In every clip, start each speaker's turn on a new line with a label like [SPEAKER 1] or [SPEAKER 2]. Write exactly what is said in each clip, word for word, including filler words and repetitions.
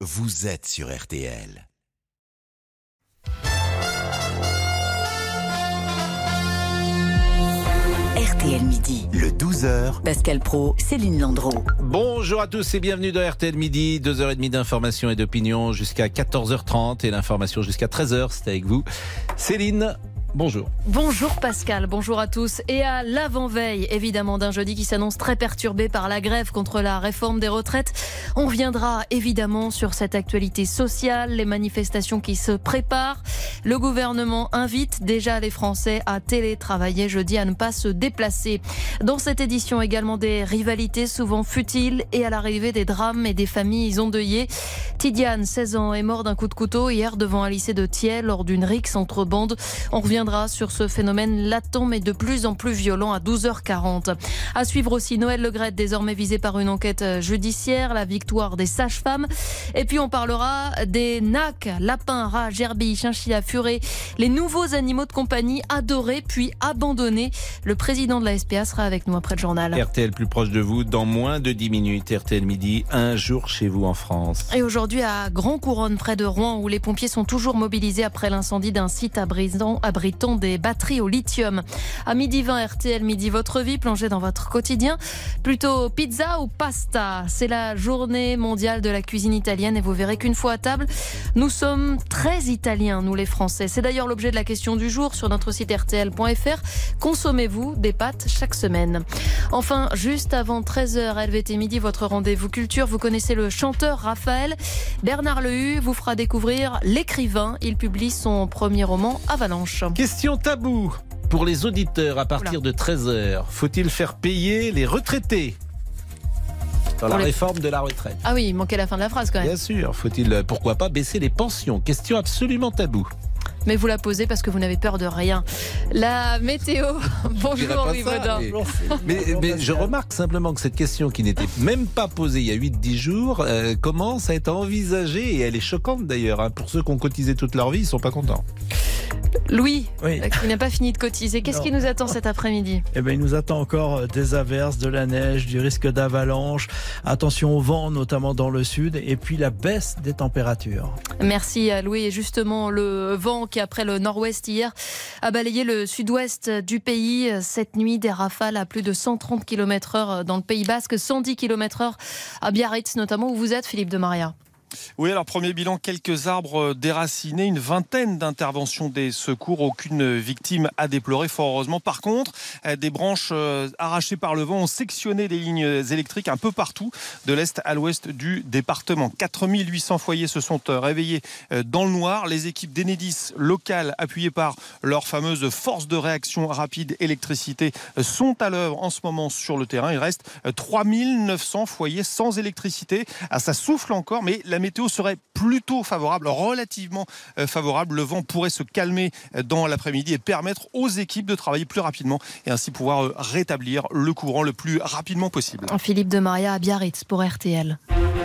[SPEAKER 1] vous êtes sur R T L.
[SPEAKER 2] R T L Midi.
[SPEAKER 1] Le douze heures.
[SPEAKER 2] Pascal Praud, Céline Landreau.
[SPEAKER 3] Bonjour à tous et bienvenue dans R T L Midi. deux heures trente d'information et d'opinion jusqu'à quatorze heures trente et l'information jusqu'à treize heures. C'est avec vous, Céline. Bonjour.
[SPEAKER 4] Bonjour Pascal, bonjour à tous. Et à l'avant-veille, évidemment, d'un jeudi qui s'annonce très perturbé par la grève contre la réforme des retraites, on reviendra évidemment sur cette actualité sociale, les manifestations qui se préparent. Le gouvernement invite déjà les Français à télétravailler jeudi, à ne pas se déplacer. Dans cette édition également des rivalités souvent futiles et à l'arrivée des drames et des familles endeuillées. Tidiane, seize ans, est mort d'un coup de couteau hier devant un lycée de Thiais lors d'une rixe entre bandes. On revient sur ce phénomène latent mais de plus en plus violent à douze heures quarante. À suivre aussi Noël Le Graët, désormais visé par une enquête judiciaire, la victoire des sages-femmes. Et puis on parlera des N A C, lapins, rats, gerbilles, chinchillas, furets, les nouveaux animaux de compagnie adorés puis abandonnés. Le président de la S P A sera avec nous après le journal.
[SPEAKER 3] R T L plus proche de vous dans moins de dix minutes. R T L Midi, un jour chez vous en France.
[SPEAKER 4] Et aujourd'hui à Grand Couronne, près de Rouen, où les pompiers sont toujours mobilisés après l'incendie d'un site abritant, abritant des batteries au lithium. À midi vingt, R T L Midi, votre vie plongée dans votre quotidien. Plutôt pizza ou pasta? C'est la journée mondiale de la cuisine italienne et vous verrez qu'une fois à table, nous sommes très italiens, nous les Français. C'est d'ailleurs l'objet de la question du jour sur notre site R T L point F R. Consommez-vous des pâtes chaque semaine? Enfin, juste avant treize heures, L V T Midi, votre rendez-vous culture. Vous connaissez le chanteur Raphaël. Bernard Lehu vous fera découvrir l'écrivain. Il publie son premier roman, Avalanche.
[SPEAKER 3] Question tabou pour les auditeurs à partir de treize heures. Faut-il faire payer les retraités dans la
[SPEAKER 4] les...
[SPEAKER 3] réforme de la retraite?
[SPEAKER 4] Ah oui, il manquait la fin de la phrase quand même.
[SPEAKER 3] Bien sûr. Faut-il, pourquoi pas, baisser les pensions? Question absolument tabou.
[SPEAKER 4] Mais vous la posez parce que vous n'avez peur de rien. La météo. Bonjour Louis Baudin.
[SPEAKER 3] Mais, mais, mais je remarque simplement que cette question qui n'était même pas posée il y a huit dix jours euh, commence à être envisagée et elle est choquante d'ailleurs. Hein. Pour ceux qui ont cotisé toute leur vie, ils ne sont pas contents.
[SPEAKER 4] Louis,
[SPEAKER 5] oui.
[SPEAKER 4] qui n'a pas fini de cotiser. Qu'est-ce non. qui nous attend cet après-midi?
[SPEAKER 5] Eh bien, il nous attend encore des averses, de la neige, du risque d'avalanche. Attention au vent, notamment dans le sud. Et puis la baisse des températures.
[SPEAKER 4] Merci à Louis. Et justement, le vent qui, après le nord-ouest hier, a balayé le sud-ouest du pays. Cette nuit, des rafales à plus de cent trente kilomètres heure dans le Pays Basque, cent dix kilomètres heure à Biarritz, notamment où vous êtes, Philippe de Maria.
[SPEAKER 6] Oui, alors premier bilan, quelques arbres déracinés, une vingtaine d'interventions des secours, aucune victime à déplorer fort heureusement. Par contre, des branches arrachées par le vent ont sectionné des lignes électriques un peu partout de l'est à l'ouest du département. quatre mille huit cents foyers se sont réveillés dans le noir. Les équipes d'Enedis locales, appuyées par leur fameuse force de réaction rapide électricité, sont à l'œuvre en ce moment sur le terrain. Il reste trois mille neuf cents foyers sans électricité. Ah, ça souffle encore, mais la météo serait plutôt favorable, relativement favorable. Le vent pourrait se calmer dans l'après-midi et permettre aux équipes de travailler plus rapidement et ainsi pouvoir rétablir le courant le plus rapidement possible.
[SPEAKER 4] Philippe de Maria à Biarritz pour R T L.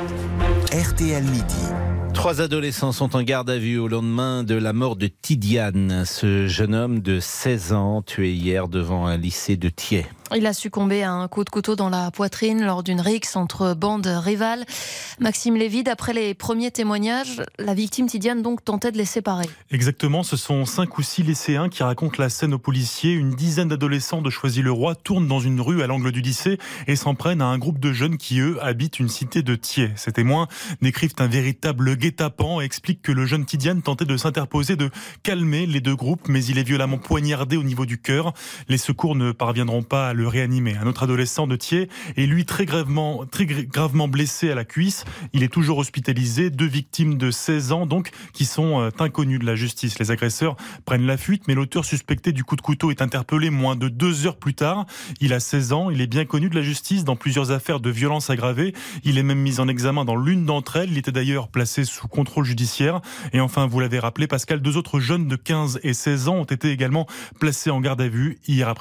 [SPEAKER 1] R T L Midi.
[SPEAKER 3] Trois adolescents sont en garde à vue au lendemain de la mort de Tidiane, ce jeune homme de seize ans tué hier devant un lycée de Thiais.
[SPEAKER 4] Il a succombé à un coup de couteau dans la poitrine lors d'une rixe entre bandes rivales. Maxime Lévy, d'après les premiers témoignages, la victime Tidiane donc tentait de les séparer.
[SPEAKER 7] Exactement, ce sont cinq ou six lycéens qui racontent la scène aux policiers. Une dizaine d'adolescents de Choisy-le-Roi tournent dans une rue à l'angle du lycée et s'en prennent à un groupe de jeunes qui, eux, habitent une cité de Thiais. Ces témoins décrivent un véritable guet-apens et expliquent que le jeune Tidiane tentait de s'interposer, de calmer les deux groupes, mais il est violemment poignardé au niveau du cœur. Les secours ne parviendront pas à le réanimer. Un autre adolescent de Thiais est lui très gravement, très gravement blessé à la cuisse. Il est toujours hospitalisé. Deux victimes de seize ans donc qui sont inconnues de la justice. Les agresseurs prennent la fuite, mais l'auteur suspecté du coup de couteau est interpellé moins de deux heures plus tard. Il a seize ans. Il est bien connu de la justice dans plusieurs affaires de violence aggravée. Il est même mis en examen dans l'une d'entre elles. Il était d'ailleurs placé sous contrôle judiciaire. Et enfin, vous l'avez rappelé, Pascal, deux autres jeunes de quinze et seize ans ont été également placés en garde à vue hier après-midi.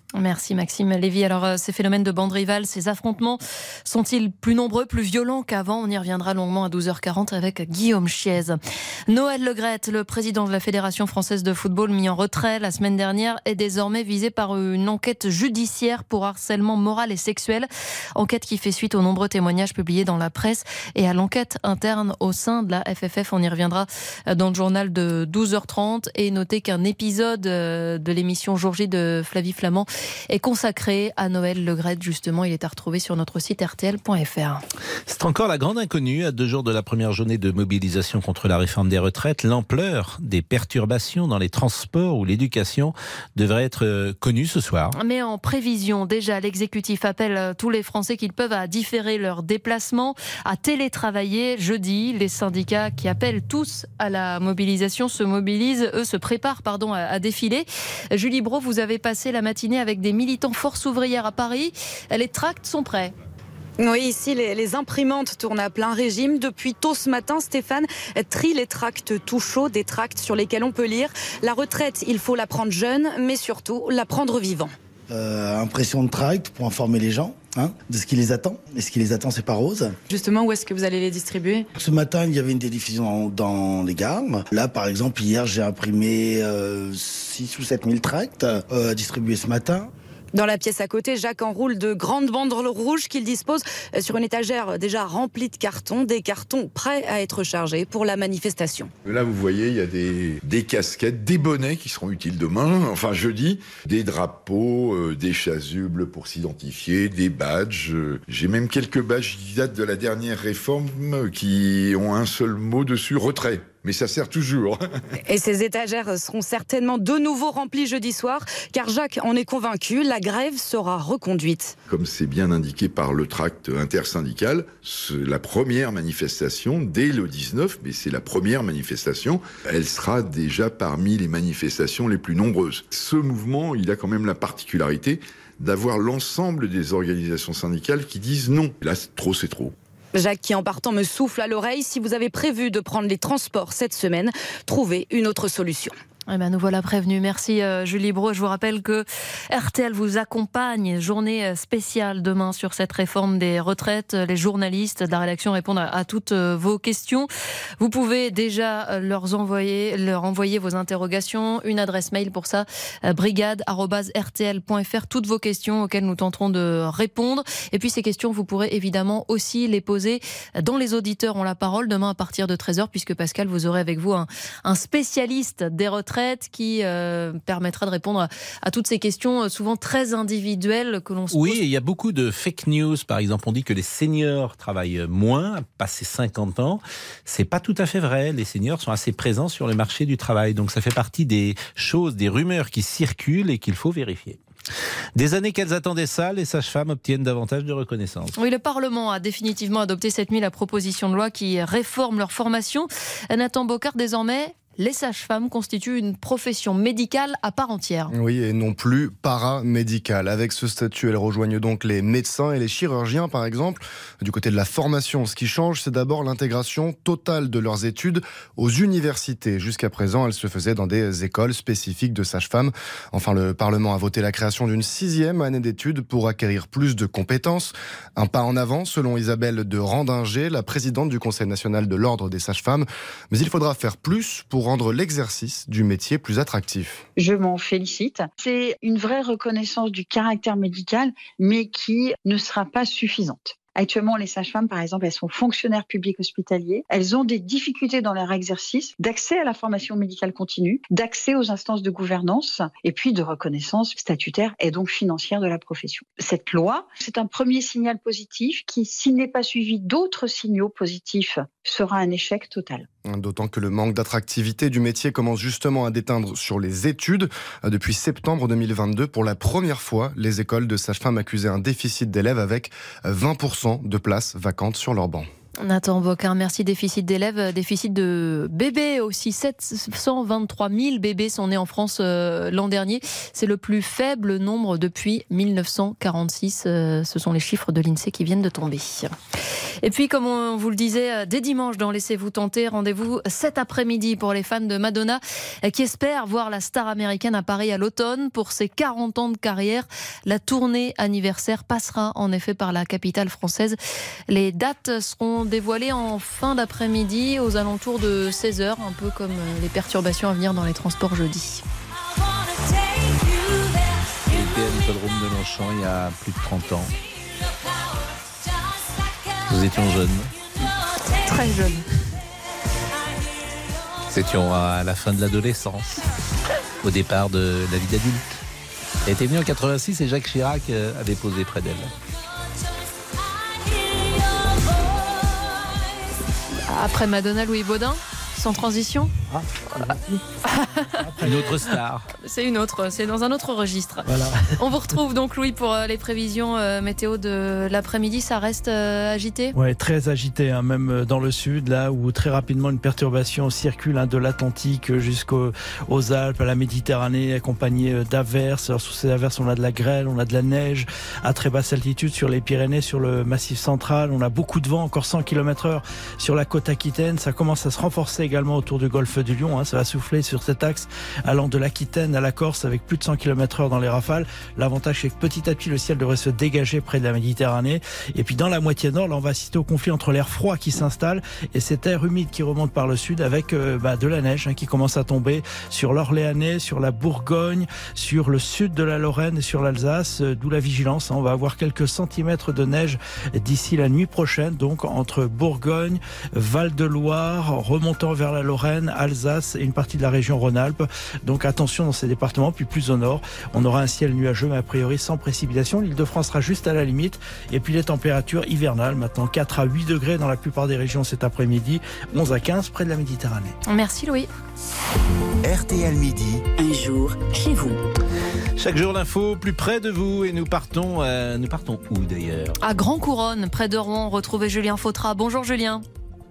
[SPEAKER 4] Merci Maxime Lévy. Alors euh, ces phénomènes de bande rivale, ces affrontements sont-ils plus nombreux, plus violents qu'avant? On y reviendra longuement à douze heures quarante avec Guillaume Chiez. Noël Le Graët, le président de la Fédération française de football mis en retrait la semaine dernière, est désormais visé par une enquête judiciaire pour harcèlement moral et sexuel. Enquête qui fait suite aux nombreux témoignages publiés dans la presse et à l'enquête interne au sein de la F F F. On y reviendra dans le journal de douze heures trente. Et notez qu'un épisode de l'émission Jour J de Flavie Flament est consacré à Noël Le Graët. Justement, il est à retrouver sur notre site R T L point F R.
[SPEAKER 3] C'est encore la grande inconnue. À deux jours de la première journée de mobilisation contre la réforme des retraites, l'ampleur des perturbations dans les transports ou l'éducation devrait être connue ce soir.
[SPEAKER 4] Mais en prévision, déjà, l'exécutif appelle tous les Français qu'ils peuvent à différer leurs déplacements, à télétravailler jeudi. Les syndicats qui appellent tous à la mobilisation se mobilisent, eux se préparent pardon, à, à défiler. Julie Brault, vous avez passé la matinée avec des militants Force ouvrière à Paris. Les tracts sont prêts.
[SPEAKER 8] Oui, ici, les, les imprimantes tournent à plein régime. Depuis tôt ce matin, Stéphane trie les tracts tout chauds, des tracts sur lesquels on peut lire « La retraite, il faut la prendre jeune, mais surtout la prendre vivant ».
[SPEAKER 9] Euh, impression de tract pour informer les gens hein, de ce qui les attend. Et ce qui les attend, c'est pas rose.
[SPEAKER 8] Justement, où est-ce que vous allez les distribuer?
[SPEAKER 9] Ce matin, il y avait une diffusion dans, dans les gares. Là, par exemple, hier, j'ai imprimé euh, six ou sept mille tracts euh, distribués ce matin.
[SPEAKER 8] Dans la pièce à côté, Jacques enroule de grandes banderoles rouges qu'il dispose sur une étagère déjà remplie de cartons, des cartons prêts à être chargés pour la manifestation.
[SPEAKER 10] Là, vous voyez, il y a des, des casquettes, des bonnets qui seront utiles demain, enfin jeudi, des drapeaux, euh, des chasubles pour s'identifier, des badges. Euh, j'ai même quelques badges qui datent de la dernière réforme qui ont un seul mot dessus, retrait. Mais ça sert toujours.
[SPEAKER 8] Et ces étagères seront certainement de nouveau remplies jeudi soir, car Jacques en est convaincu, la grève sera reconduite.
[SPEAKER 10] Comme c'est bien indiqué par le tract intersyndical, c'est la première manifestation dès le dix-neuf, mais c'est la première manifestation, elle sera déjà parmi les manifestations les plus nombreuses. Ce mouvement, il a quand même la particularité d'avoir l'ensemble des organisations syndicales qui disent non. Là, trop, c'est trop.
[SPEAKER 8] Jacques qui en partant me souffle à l'oreille, si vous avez prévu de prendre les transports cette semaine, trouvez une autre solution.
[SPEAKER 4] Eh ben, nous voilà prévenus. Merci euh, Julie Brault. Je vous rappelle que R T L vous accompagne. Journée spéciale demain sur cette réforme des retraites. Les journalistes de la rédaction répondent à, à toutes euh, vos questions. Vous pouvez déjà leur envoyer, leur envoyer vos interrogations. Une adresse mail pour ça, euh, brigade arobase r t l point f r. Toutes vos questions auxquelles nous tenterons de répondre. Et puis ces questions, vous pourrez évidemment aussi les poser dans Les Auditeurs ont la parole demain à partir de treize heures, puisque Pascal, vous aurez avec vous un, un spécialiste des retraites qui euh, permettra de répondre à, à toutes ces questions euh, souvent très individuelles que l'on se pose.
[SPEAKER 3] Oui, il y a beaucoup de fake news. Par exemple, on dit que les seniors travaillent moins, passé cinquante ans. C'est pas tout à fait vrai. Les seniors sont assez présents sur le marché du travail. Donc ça fait partie des choses, des rumeurs qui circulent et qu'il faut vérifier. Des années qu'elles attendaient ça, les sages-femmes obtiennent davantage de reconnaissance.
[SPEAKER 4] Oui, le Parlement a définitivement adopté cette nuit la proposition de loi qui réforme leur formation. Nathan Bocard, désormais, les sages-femmes constituent une profession médicale à part entière.
[SPEAKER 11] Oui, et non plus paramédicale. Avec ce statut, elles rejoignent donc les médecins et les chirurgiens, par exemple. Du côté de la formation, ce qui change, c'est d'abord l'intégration totale de leurs études aux universités. Jusqu'à présent, elles se faisaient dans des écoles spécifiques de sages-femmes. Enfin, le Parlement a voté la création d'une sixième année d'études pour acquérir plus de compétences. Un pas en avant, selon Isabelle de Randinger, la présidente du Conseil national de l'Ordre des sages-femmes. Mais il faudra faire plus pour rendre l'exercice du métier plus attractif.
[SPEAKER 12] Je m'en félicite. C'est une vraie reconnaissance du caractère médical, mais qui ne sera pas suffisante. Actuellement, les sages-femmes, par exemple, elles sont fonctionnaires publics hospitaliers. Elles ont des difficultés dans leur exercice d'accès à la formation médicale continue, d'accès aux instances de gouvernance et puis de reconnaissance statutaire et donc financière de la profession. Cette loi, c'est un premier signal positif qui, s'il n'est pas suivi d'autres signaux positifs, sera un échec total.
[SPEAKER 11] D'autant que le manque d'attractivité du métier commence justement à déteindre sur les études. Depuis septembre deux mille vingt-deux, pour la première fois, les écoles de sages-femmes accusaient un déficit d'élèves avec vingt pour cent de places vacantes sur leurs bancs.
[SPEAKER 4] Nathan Bocard, merci. Déficit d'élèves, déficit de bébés aussi. sept cent vingt-trois mille bébés sont nés en France euh, l'an dernier. C'est le plus faible nombre depuis mille neuf cent quarante-six. Euh, ce sont les chiffres de l'INSEE qui viennent de tomber. Et puis, comme on vous le disait, dès dimanche dans Laissez-vous tenter, rendez-vous cet après-midi pour les fans de Madonna qui espèrent voir la star américaine à Paris à l'automne pour ses quarante ans de carrière. La tournée anniversaire passera en effet par la capitale française. Les dates seront dévoilées en fin d'après-midi aux alentours de seize heures, un peu comme les perturbations à venir dans les transports jeudi.
[SPEAKER 3] J'étais à l'hippodrome de Longchamp il y a plus de trente ans. Nous étions jeunes.
[SPEAKER 4] Très jeunes.
[SPEAKER 3] Nous étions à la fin de l'adolescence, au départ de la vie d'adulte. Elle était venue en quatre-vingt-six et Jacques Chirac avait posé près d'elle.
[SPEAKER 4] Après Madonna, Louis Baudin, sans transition.
[SPEAKER 5] Ah,
[SPEAKER 3] une autre star.
[SPEAKER 4] C'est une autre, c'est dans un autre registre.
[SPEAKER 5] Voilà.
[SPEAKER 4] On vous retrouve donc, Louis, pour les prévisions météo de l'après-midi. Ça reste agité ?
[SPEAKER 5] Oui, très agité, hein, même dans le sud, là où très rapidement une perturbation circule hein, de l'Atlantique jusqu'aux aux Alpes, à la Méditerranée, accompagnée d'averses. Alors, sous ces averses, on a de la grêle, on a de la neige à très basse altitude sur les Pyrénées, sur le Massif central. On a beaucoup de vent, encore cent kilomètres heure sur la côte aquitaine. Ça commence à se renforcer également autour du golfe du Lion. Hein. Ça va souffler sur cet axe allant de l'Aquitaine à la Corse avec plus de cent kilomètres heure dans les rafales. L'avantage, c'est que petit à petit, le ciel devrait se dégager près de la Méditerranée. Et puis dans la moitié nord, là, on va assister au conflit entre l'air froid qui s'installe et cet air humide qui remonte par le sud avec euh, bah, de la neige hein, qui commence à tomber sur l'Orléanais, sur la Bourgogne, sur le sud de la Lorraine et sur l'Alsace. Euh, d'où la vigilance. Hein. On va avoir quelques centimètres de neige d'ici la nuit prochaine. Donc entre Bourgogne, Val-de-Loire, remontant vers la Lorraine, Alsace et une partie de la région Rhône-Alpes. Donc attention dans ces départements. Puis plus au nord, on aura un ciel nuageux mais a priori sans précipitation. L'Île-de-France sera juste à la limite. Et puis les températures hivernales, maintenant quatre à huit degrés dans la plupart des régions cet après-midi, onze à quinze près de la Méditerranée.
[SPEAKER 4] Merci Louis.
[SPEAKER 1] R T L Midi.
[SPEAKER 2] Un jour chez vous.
[SPEAKER 3] Chaque jour l'info plus près de vous et nous partons, euh, nous partons où d'ailleurs ?
[SPEAKER 4] À Grand Couronne, près de Rouen, retrouvez Julien Fautra. Bonjour Julien.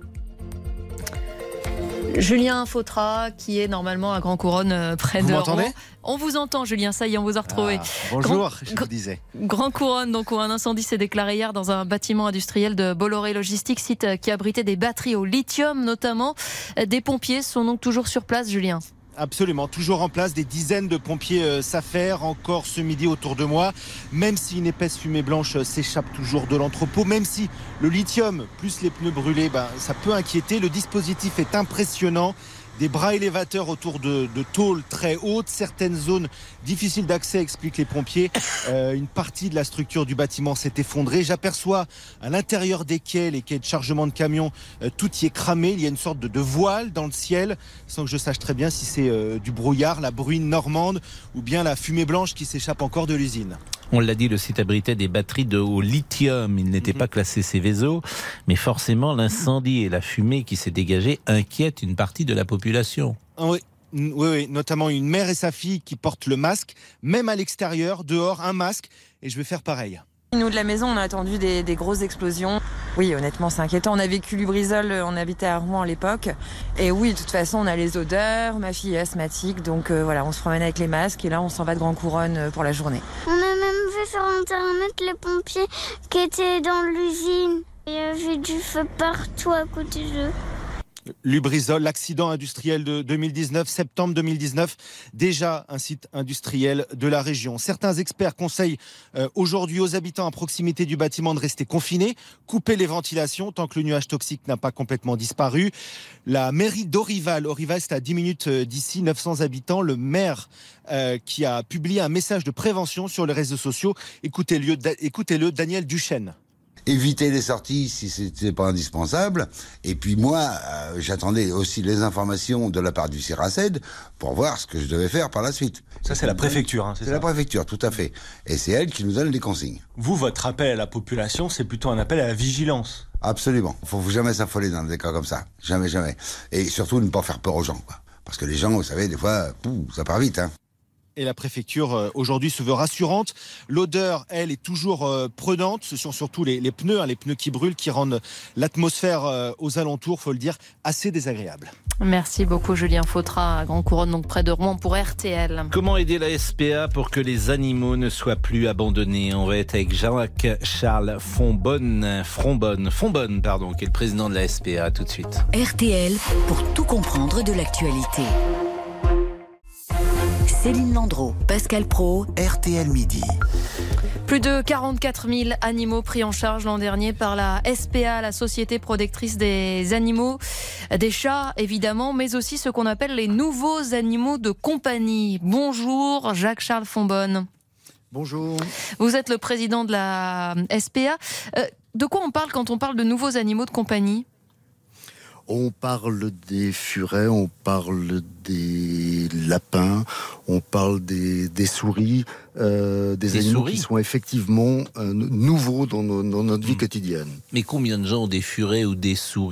[SPEAKER 4] Julien Fautra, qui est normalement à Grand Couronne, près
[SPEAKER 13] vous
[SPEAKER 4] de
[SPEAKER 13] m'entendez
[SPEAKER 4] Rouen. On vous entend, Julien, ça y est, on vous a retrouvé.
[SPEAKER 13] Ah, bonjour,
[SPEAKER 4] Grand,
[SPEAKER 13] je vous disais.
[SPEAKER 4] Grand Couronne, donc, où un incendie s'est déclaré hier dans un bâtiment industriel de Bolloré Logistique, site qui abritait des batteries au lithium notamment. Des pompiers sont donc toujours sur place, Julien.
[SPEAKER 13] Absolument, toujours en place, des dizaines de pompiers euh, s'affairent encore ce midi autour de moi, même si une épaisse fumée blanche euh, s'échappe toujours de l'entrepôt, même si le lithium plus les pneus brûlés, ben, ça peut inquiéter. Le dispositif est impressionnant. Des bras élévateurs autour de, de tôles très hautes, certaines zones difficiles d'accès, expliquent les pompiers. Euh, une partie de la structure du bâtiment s'est effondrée. J'aperçois à l'intérieur des quais, les quais de chargement de camions, euh, tout y est cramé. Il y a une sorte de, de voile dans le ciel, sans que je sache très bien si c'est euh, du brouillard, la bruine normande ou bien la fumée blanche qui s'échappe encore de l'usine.
[SPEAKER 3] On l'a dit, le site abritait des batteries de haut lithium. Il n'était mmh. pas classé Céveso, mais forcément l'incendie et la fumée qui s'est dégagée inquiètent une partie de la population.
[SPEAKER 13] Oui. Oui, oui, notamment une mère et sa fille qui portent le masque, même à l'extérieur, dehors, un masque, et je vais faire pareil.
[SPEAKER 14] Nous, de la maison, on a attendu des, des grosses explosions. Oui, honnêtement, c'est inquiétant. On a vécu Lubrizol, on habitait à Rouen à l'époque. Et oui, de toute façon, on a les odeurs. Ma fille est asthmatique, donc euh, voilà, on se promène avec les masques. Et là, on s'en va de Grand Couronne pour la journée.
[SPEAKER 15] On a même vu sur Internet les pompiers qui étaient dans l'usine. Il y avait du feu partout à côté d'eux.
[SPEAKER 13] Lubrizol, l'accident industriel de deux mille dix-neuf, septembre deux mille dix-neuf, déjà un site industriel de la région. Certains experts conseillent euh, aujourd'hui aux habitants à proximité du bâtiment de rester confinés, couper les ventilations tant que le nuage toxique n'a pas complètement disparu. La mairie d'Orival, Orival c'est à dix minutes d'ici, neuf cents habitants, le maire euh, qui a publié un message de prévention sur les réseaux sociaux. Écoutez-le, écoutez-le Daniel Duchesne.
[SPEAKER 16] Éviter les sorties si c'était pas indispensable. Et puis moi, euh, j'attendais aussi les informations de la part du CIRACED pour voir ce que je devais faire par la suite.
[SPEAKER 17] Ça, c'est la préfecture, hein, c'est,
[SPEAKER 16] c'est
[SPEAKER 17] ça
[SPEAKER 16] la préfecture, tout à fait. Et c'est elle qui nous donne les consignes.
[SPEAKER 17] Vous, votre appel à la population, c'est plutôt un appel à la vigilance.
[SPEAKER 16] Absolument. Il faut jamais s'affoler dans des cas comme ça. Jamais, jamais. Et surtout, ne pas faire peur aux gens, quoi. Parce que les gens, vous savez, des fois, pouf, ça part vite, hein.
[SPEAKER 13] Et la préfecture, euh, aujourd'hui, se veut rassurante. L'odeur, elle, est toujours euh, prenante. Ce sont surtout les, les pneus, hein, les pneus qui brûlent, qui rendent l'atmosphère euh, aux alentours, faut le dire, assez désagréable.
[SPEAKER 4] Merci beaucoup Julien Fautra, à Grand Couronne, donc près de Rouen pour R T L.
[SPEAKER 3] Comment aider la S P A pour que les animaux ne soient plus abandonnés? On va être avec Jacques-Charles Fonbonne, Fronbonne, Fonbonne, pardon, qui est le président de la S P A. Tout de suite.
[SPEAKER 2] R T L pour tout comprendre de l'actualité. Céline Landreau, Pascal Praud,
[SPEAKER 1] R T L Midi.
[SPEAKER 4] Plus de quarante-quatre mille animaux pris en charge l'an dernier par la S P A, la Société protectrice des animaux, des chats évidemment, mais aussi ce qu'on appelle les nouveaux animaux de compagnie. Bonjour Jacques-Charles Fonbonne.
[SPEAKER 11] Bonjour.
[SPEAKER 4] Vous êtes le président de la S P A. Euh, de quoi on parle quand on parle de nouveaux animaux de compagnie ?
[SPEAKER 11] On parle des furets, on parle des lapins, on parle des, des souris, euh, des, des animaux souris. Qui sont effectivement euh, nouveaux dans, nos, dans notre vie mmh. quotidienne.
[SPEAKER 3] Mais combien de gens ont des furets ou des souris ?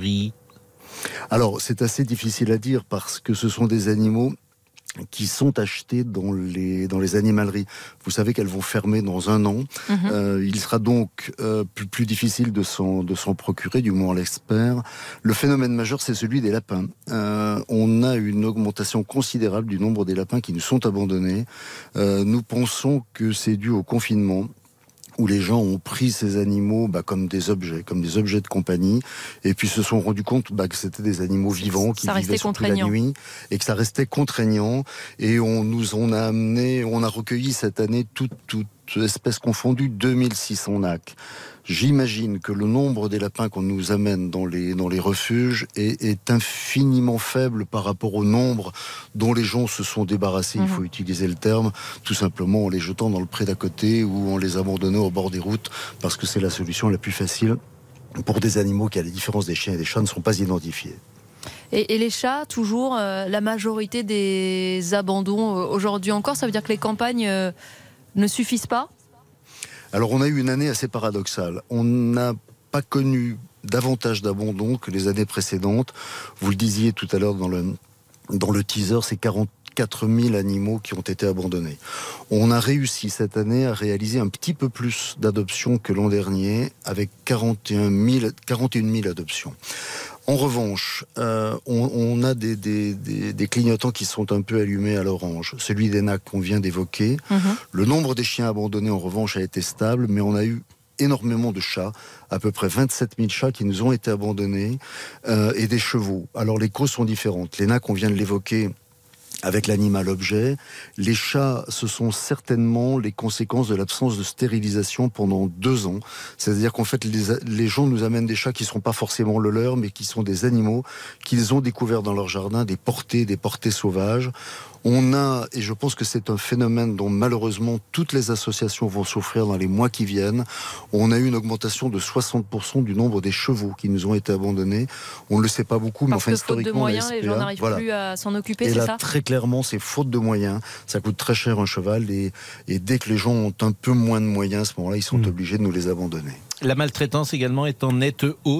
[SPEAKER 11] Alors, c'est assez difficile à dire parce que ce sont des animaux qui sont achetés dans les, dans les animaleries. Vous savez qu'elles vont fermer dans un an. Mmh. Euh, il sera donc euh, plus, plus difficile de s'en, de s'en procurer, du moins on l'espère. Le phénomène majeur, c'est celui des lapins. Euh, on a une augmentation considérable du nombre des lapins qui nous sont abandonnés. Euh, nous pensons que c'est dû au confinement, où les gens ont pris ces animaux bah, comme des objets, comme des objets de compagnie, et puis se sont rendus compte bah, que c'était des animaux vivants qui vivaient surtout la nuit, et que ça restait contraignant. Et on nous on a amené, on a recueilli cette année toute toute espèce confondue deux mille six cents nacs. J'imagine que le nombre des lapins qu'on nous amène dans les, dans les refuges est, est infiniment faible par rapport au nombre dont les gens se sont débarrassés, mmh. il faut utiliser le terme, tout simplement en les jetant dans le pré d'à côté ou en les abandonnant au bord des routes, parce que c'est la solution la plus facile pour des animaux qui, à la différence des chiens et des chats, ne sont pas identifiés.
[SPEAKER 4] Et, et les chats, toujours, euh, la majorité des abandons euh, aujourd'hui encore, ça veut dire que les campagnes euh, ne suffisent pas ?
[SPEAKER 11] Alors on a eu une année assez paradoxale. On n'a pas connu davantage d'abandon que les années précédentes. Vous le disiez tout à l'heure dans le, dans le teaser, c'est quarante-quatre mille animaux qui ont été abandonnés. On a réussi cette année à réaliser un petit peu plus d'adoptions que l'an dernier, avec quarante et une mille adoptions. En revanche, euh, on, on a des, des, des, des clignotants qui sont un peu allumés à l'orange. Celui des nacs qu'on vient d'évoquer. Mmh. Le nombre des chiens abandonnés, en revanche, a été stable, mais on a eu énormément de chats, à peu près vingt-sept mille chats qui nous ont été abandonnés, euh, et des chevaux. Alors les causes sont différentes. Les nacs, on vient de l'évoquer, avec l'animal objet. Les chats, ce sont certainement les conséquences de l'absence de stérilisation pendant deux ans. C'est-à-dire qu'en fait, les, les gens nous amènent des chats qui ne sont pas forcément le leur, mais qui sont des animaux qu'ils ont découverts dans leur jardin, des portées, des portées sauvages. On a, et je pense que c'est un phénomène dont malheureusement toutes les associations vont souffrir dans les mois qui viennent, on a eu une augmentation de soixante pour cent du nombre des chevaux qui nous ont été abandonnés. On ne le sait pas beaucoup, mais
[SPEAKER 4] parce
[SPEAKER 11] enfin
[SPEAKER 4] que faute de moyens, les gens n'arrivent
[SPEAKER 11] voilà.
[SPEAKER 4] plus à s'en occuper,
[SPEAKER 11] et
[SPEAKER 4] c'est
[SPEAKER 11] là,
[SPEAKER 4] ça ?
[SPEAKER 11] Très clairement, c'est faute de moyens. Ça coûte très cher un cheval, et, et dès que les gens ont un peu moins de moyens, à ce moment-là, ils sont mmh. obligés de nous les abandonner.
[SPEAKER 3] La maltraitance également est en nette hausse ?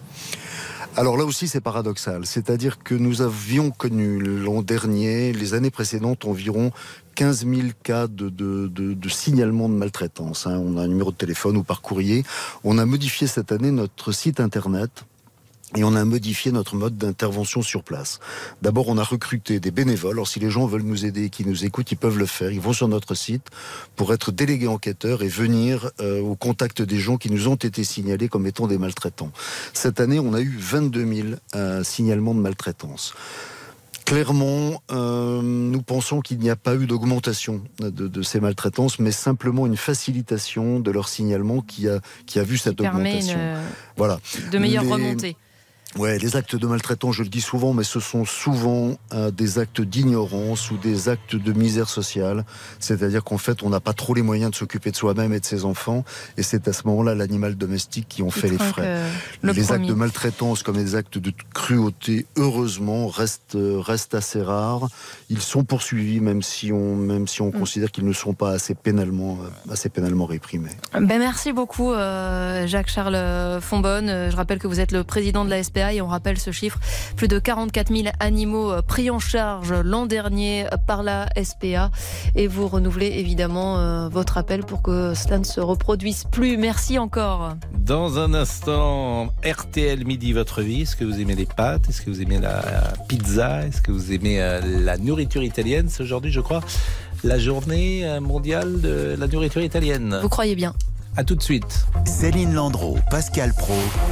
[SPEAKER 11] Alors là aussi, c'est paradoxal. C'est-à-dire que nous avions connu l'an dernier, les années précédentes, environ quinze mille cas de, de, de, de signalement de maltraitance. Hein. On a un numéro de téléphone ou par courrier. On a modifié cette année notre site internet. Et on a modifié notre mode d'intervention sur place. D'abord, on a recruté des bénévoles. Alors, si les gens veulent nous aider et qui nous écoutent, ils peuvent le faire. Ils vont sur notre site pour être délégués enquêteurs et venir euh, au contact des gens qui nous ont été signalés comme étant des maltraitants. Cette année, on a eu vingt-deux mille euh, signalements de maltraitance. Clairement, euh, nous pensons qu'il n'y a pas eu d'augmentation de, de ces maltraitances, mais simplement une facilitation de leur signalement qui a, qui a vu cette
[SPEAKER 4] qui
[SPEAKER 11] augmentation.
[SPEAKER 4] Permet une...
[SPEAKER 11] Voilà.
[SPEAKER 4] De meilleures
[SPEAKER 11] Les...
[SPEAKER 4] remontées.
[SPEAKER 11] Ouais, les actes de maltraitance, je le dis souvent, mais ce sont souvent euh, des actes d'ignorance ou des actes de misère sociale. C'est-à-dire qu'en fait, on n'a pas trop les moyens de s'occuper de soi-même et de ses enfants. Et c'est à ce moment-là l'animal domestique qui en fait les frais. Euh, les premier. actes de maltraitance comme les actes de cruauté, heureusement, restent, restent assez rares. Ils sont poursuivis, même si on, même si on mmh. considère qu'ils ne sont pas assez pénalement, assez pénalement réprimés.
[SPEAKER 4] Ben merci beaucoup, euh, Jacques-Charles Fonbonne. Je rappelle que vous êtes le président de la S P A. A. Et on rappelle ce chiffre, plus de quarante-quatre mille animaux pris en charge l'an dernier par la S P A. Et vous renouvelez évidemment euh, votre appel pour que cela ne se reproduise plus. Merci encore.
[SPEAKER 3] Dans un instant, R T L Midi, votre vie. Est-ce que vous aimez les pâtes? Est-ce que vous aimez la pizza? Est-ce que vous aimez euh, la nourriture italienne? C'est aujourd'hui, je crois, la journée mondiale de la nourriture italienne.
[SPEAKER 4] Vous croyez bien?
[SPEAKER 3] À tout de suite.
[SPEAKER 1] Céline Landreau, Pascal Praud.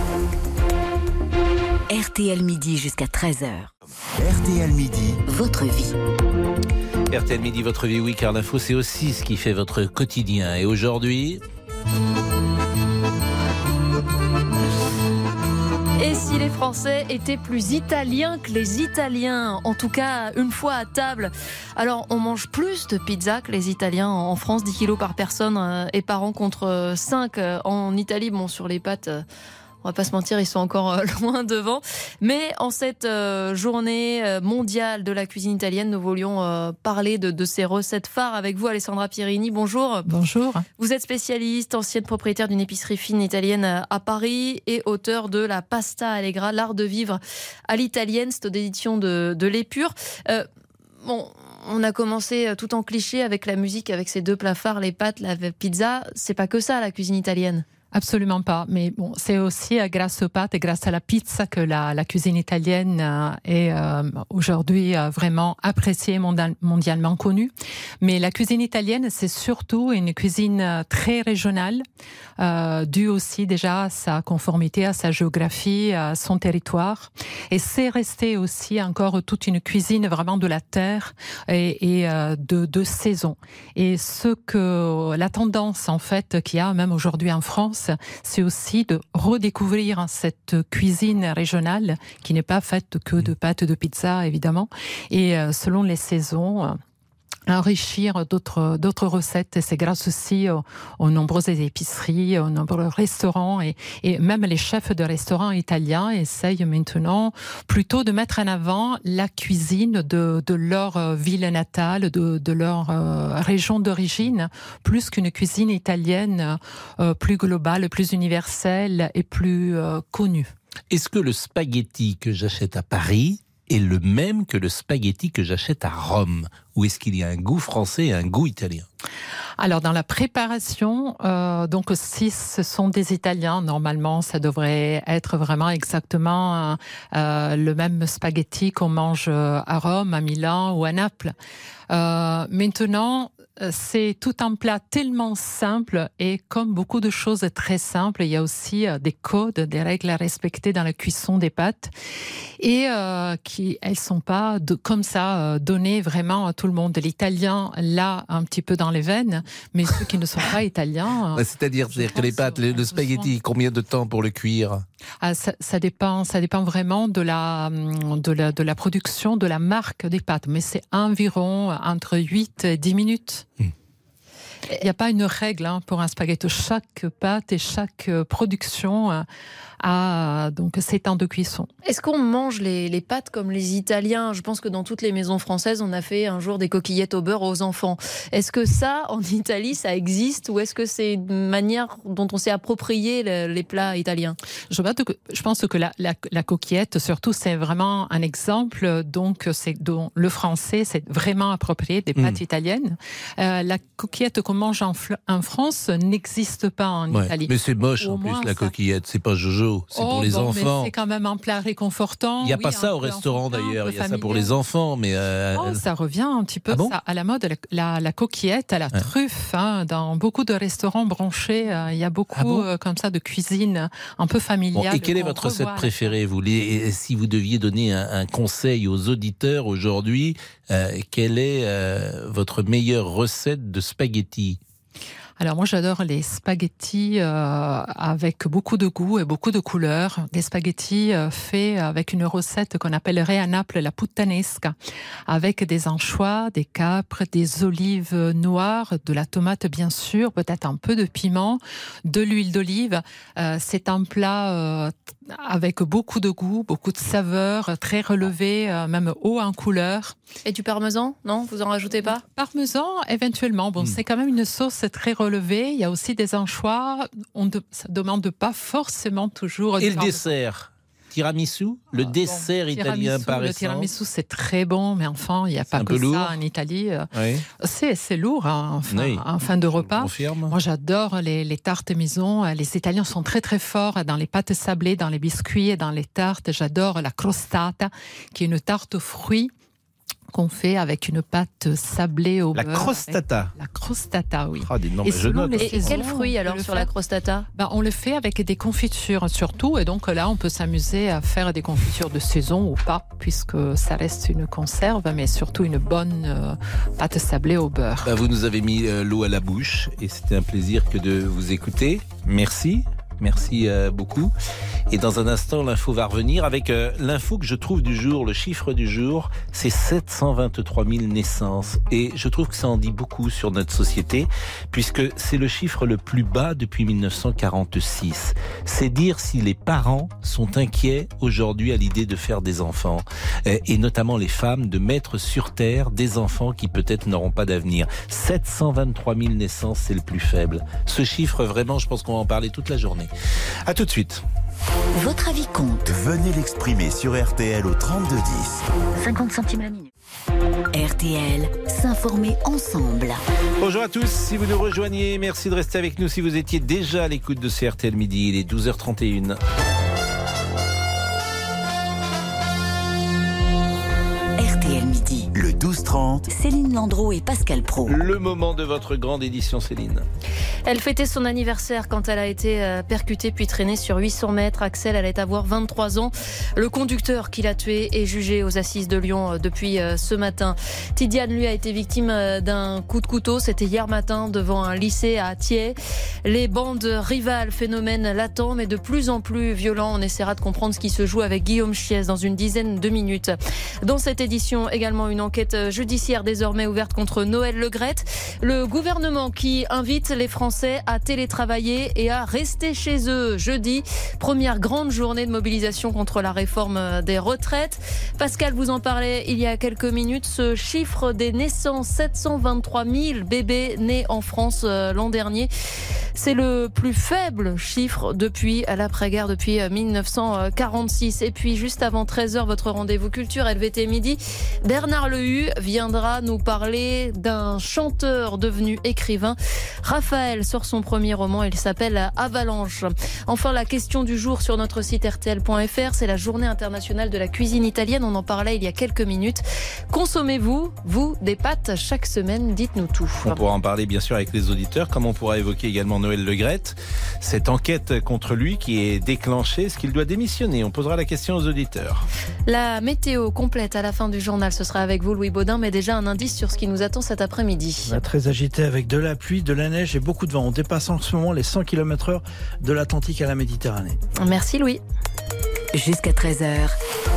[SPEAKER 2] R T L Midi jusqu'à treize heures.
[SPEAKER 1] R T L Midi,
[SPEAKER 2] votre vie.
[SPEAKER 3] R T L Midi, votre vie, oui, car l'info, c'est aussi ce qui fait votre quotidien. Et aujourd'hui...
[SPEAKER 4] Et si les Français étaient plus italiens que les Italiens, en tout cas une fois à table. Alors on mange plus de pizza que les Italiens en France, dix kilos par personne et par an contre cinq en Italie. Bon, sur les pâtes... On va pas se mentir, ils sont encore loin devant. Mais en cette euh, journée mondiale de la cuisine italienne, nous voulions euh, parler de, de ces recettes phares avec vous, Alessandra Pierini. Bonjour.
[SPEAKER 18] Bonjour.
[SPEAKER 4] Vous êtes spécialiste, ancienne propriétaire d'une épicerie fine italienne à Paris et auteur de la Pasta Allegra, l'art de vivre à l'italienne. C'est aux éditions de, de l'Épure. Euh, bon... On a commencé tout en cliché avec la musique, avec ces deux plats phares, les pâtes, la pizza. C'est pas que ça, la cuisine italienne.
[SPEAKER 18] Absolument pas. Mais bon, c'est aussi grâce aux pâtes et grâce à la pizza que la, la cuisine italienne est euh, aujourd'hui euh, vraiment appréciée, mondial, mondialement connue. Mais la cuisine italienne, c'est surtout une cuisine très régionale, euh, due aussi déjà à sa conformité, à sa géographie, à son territoire. Et c'est resté aussi encore toute une cuisine vraiment de la terre et, et euh, de, de saison. Et ce que la tendance en fait qu'il y a même aujourd'hui en France, c'est aussi de redécouvrir cette cuisine régionale qui n'est pas faite que de pâtes de pizza, évidemment, et selon les saisons, enrichir d'autres d'autres recettes. Et c'est grâce aussi aux, aux nombreuses épiceries, aux nombreux restaurants et, et même les chefs de restaurants italiens essayent maintenant plutôt de mettre en avant la cuisine de, de leur ville natale, de, de leur euh, région d'origine, plus qu'une cuisine italienne euh, plus globale, plus universelle et plus euh, connue.
[SPEAKER 3] Est-ce que le spaghetti que j'achète à Paris est le même que le spaghetti que j'achète à Rome? Ou est-ce qu'il y a un goût français et un goût italien?
[SPEAKER 18] Alors, dans la préparation, euh, donc si ce sont des Italiens, normalement, ça devrait être vraiment exactement euh, le même spaghetti qu'on mange à Rome, à Milan ou à Naples. Euh, maintenant, c'est tout un plat tellement simple et comme beaucoup de choses très simples, il y a aussi des codes, des règles à respecter dans la cuisson des pâtes et euh, qui elles sont pas de, comme ça données vraiment à tout le monde. L'italien l'a un petit peu dans les veines, mais ceux qui ne sont pas italiens.
[SPEAKER 3] C'est-à-dire, c'est-à-dire que les pâtes, le, le spaghetti, combien de temps pour le cuire?
[SPEAKER 18] Ah, ça, ça dépend, ça dépend vraiment de la, de la, de la production, de la marque des pâtes, mais c'est environ entre huit et dix minutes. Mmh. Il n'y a pas une règle hein, pour un spaghetti. Chaque pâte et chaque production euh, a donc ses temps de cuisson.
[SPEAKER 4] Est-ce qu'on mange les, les pâtes comme les Italiens? Je pense que dans toutes les maisons françaises, on a fait un jour des coquillettes au beurre aux enfants. Est-ce que ça, en Italie, ça existe ou est-ce que c'est une manière dont on s'est approprié le, les plats italiens?
[SPEAKER 18] Je, je pense que la, la, la coquillette, surtout, c'est vraiment un exemple. Donc, c'est dont le français, c'est vraiment approprié des pâtes mmh. italiennes. Euh, la coquillette qu'on mange en, en France n'existe pas en ouais, Italie.
[SPEAKER 3] Mais c'est moche en plus la ça... coquillette, c'est pas Jojo, c'est
[SPEAKER 18] oh,
[SPEAKER 3] pour les
[SPEAKER 18] bon,
[SPEAKER 3] enfants.
[SPEAKER 18] Mais c'est quand même un plat réconfortant.
[SPEAKER 3] Il n'y a
[SPEAKER 18] oui,
[SPEAKER 3] pas ça au restaurant d'ailleurs, il y a ça pour les enfants. Mais euh...
[SPEAKER 18] oh, ça revient un petit peu ah bon ça, à la mode, la, la, la coquillette, à la ouais. truffe. Hein, dans beaucoup de restaurants branchés, euh, il y a beaucoup ah bon euh, comme ça de cuisine un peu familiale.
[SPEAKER 3] Bon, et quelle est votre recette préférée vous les, si vous deviez donner un, un conseil aux auditeurs aujourd'hui, euh, quelle est euh, votre meilleure recette de spaghetti?
[SPEAKER 18] Alors moi j'adore les spaghettis euh, avec beaucoup de goût et beaucoup de couleurs. Des spaghettis euh, faits avec une recette qu'on appellerait à Naples la puttanesca, avec des anchois, des capres, des olives noires, de la tomate bien sûr, peut-être un peu de piment, de l'huile d'olive. Euh, c'est un plat euh, avec beaucoup de goût, beaucoup de saveurs, très relevé, euh, même haut en couleur.
[SPEAKER 4] Et du parmesan? Non, vous en rajoutez pas?
[SPEAKER 18] Parmesan, éventuellement. Bon, mmh. c'est quand même une sauce très relevée. Il y a aussi des anchois. On ne demande pas forcément toujours.
[SPEAKER 3] Et le dessert? tiramisu, le
[SPEAKER 18] Ah,
[SPEAKER 3] dessert
[SPEAKER 18] bon,
[SPEAKER 3] italien
[SPEAKER 18] tiramisu,
[SPEAKER 3] par
[SPEAKER 18] Le
[SPEAKER 3] essence.
[SPEAKER 18] tiramisu, c'est très bon, mais enfin, il n'y a pas
[SPEAKER 3] un
[SPEAKER 18] que
[SPEAKER 3] peu lourd.
[SPEAKER 18] ça en Italie.
[SPEAKER 3] Oui.
[SPEAKER 18] C'est, c'est lourd hein, en, fin,
[SPEAKER 3] Oui,
[SPEAKER 18] en fin de repas.
[SPEAKER 3] confirme.
[SPEAKER 18] Moi, j'adore les, les tartes maison. Les Italiens sont très, très forts dans les pâtes sablées, dans les biscuits et dans les tartes. J'adore la crostata, qui est une tarte aux fruits qu'on fait avec une pâte sablée au
[SPEAKER 3] La
[SPEAKER 18] beurre.
[SPEAKER 3] crostata.
[SPEAKER 18] La crostata, oui.
[SPEAKER 3] Ah, dis donc,
[SPEAKER 18] Et
[SPEAKER 3] mais je
[SPEAKER 18] selon
[SPEAKER 3] note.
[SPEAKER 18] les
[SPEAKER 4] Et, et
[SPEAKER 18] saisons,
[SPEAKER 4] quel fruit
[SPEAKER 18] on
[SPEAKER 4] alors
[SPEAKER 18] peut le
[SPEAKER 4] sur la
[SPEAKER 18] faire.
[SPEAKER 4] crostata?
[SPEAKER 18] Ben, on le fait avec des confitures surtout, et donc là on peut s'amuser à faire des confitures de saison ou pas, puisque ça reste une conserve, mais surtout une bonne euh, pâte sablée au beurre.
[SPEAKER 3] Bah, vous nous avez mis euh, l'eau à la bouche et c'était un plaisir que de vous écouter. Merci. Merci euh, beaucoup. Et dans un instant, l'info va revenir avec euh, l'info que je trouve du jour, le chiffre du jour, c'est sept cent vingt-trois mille naissances. Et je trouve que ça en dit beaucoup sur notre société, puisque c'est le chiffre le plus bas depuis mille neuf cent quarante-six. C'est dire si les parents sont inquiets aujourd'hui à l'idée de faire des enfants, euh, et notamment les femmes, de mettre sur terre des enfants qui peut-être n'auront pas d'avenir. sept cent vingt-trois mille naissances, c'est le plus faible. Ce chiffre, vraiment, je pense qu'on va en parler toute la journée. À tout de suite.
[SPEAKER 2] Votre avis compte.
[SPEAKER 1] Venez l'exprimer sur R T L au trente-deux dix.
[SPEAKER 2] cinquante centimes la minute. R T L, s'informer ensemble.
[SPEAKER 3] Bonjour à tous, si vous nous rejoignez, merci de rester avec nous si vous étiez déjà à l'écoute de C R T L Midi, il est douze heures trente et une.
[SPEAKER 2] R T L Midi.
[SPEAKER 1] Le douze trente.
[SPEAKER 2] Céline Landreau et Pascal Praud.
[SPEAKER 3] Le moment de votre grande édition, Céline.
[SPEAKER 4] Elle fêtait son anniversaire quand elle a été percutée puis traînée sur huit cents mètres. Axel allait avoir vingt-trois ans. Le conducteur qui l'a tuée est jugé aux assises de Lyon depuis ce matin. Tidiane, lui, a été victime d'un coup de couteau. C'était hier matin devant un lycée à Thiers. Les bandes rivales, phénomène latent mais de plus en plus violent. On essaiera de comprendre ce qui se joue avec Guillaume Chiez dans une dizaine de minutes. Dans cette édition, également une enquête judiciaire désormais ouverte contre Noël Le Graët. Le gouvernement qui invite les Français à télétravailler et à rester chez eux. Jeudi, première grande journée de mobilisation contre la réforme des retraites. Pascal vous en parlait il y a quelques minutes. Ce chiffre des naissances, sept cent vingt-trois mille bébés nés en France l'an dernier. C'est le plus faible chiffre depuis l'après-guerre, depuis mille neuf cent quarante-six. Et puis, juste avant treize heures, votre rendez-vous culture, L V T Midi, Bernard Lehu viendra nous parler d'un chanteur devenu écrivain. Raphaël sort son premier roman, il s'appelle Avalanche. Enfin, la question du jour sur notre site R T L point F R, c'est la journée internationale de la cuisine italienne. On en parlait il y a quelques minutes. Consommez-vous, vous, des pâtes chaque semaine? Dites-nous tout.
[SPEAKER 3] On pourra en parler bien sûr avec les auditeurs, comme on pourra évoquer également Noël Le Graët. Cette enquête contre lui qui est déclenchée, est-ce qu'il doit démissionner? On posera la question aux auditeurs.
[SPEAKER 4] La météo complète à la fin du journal, ce sera avec vous Louis Baudin, mais déjà un indice sur ce qui nous attend cet après-midi.
[SPEAKER 5] Très agité avec de la pluie, de la neige et beaucoup de vent. On dépasse en ce moment les cent kilomètres heure de l'Atlantique à la Méditerranée.
[SPEAKER 4] Merci Louis.
[SPEAKER 2] Jusqu'à treize heures.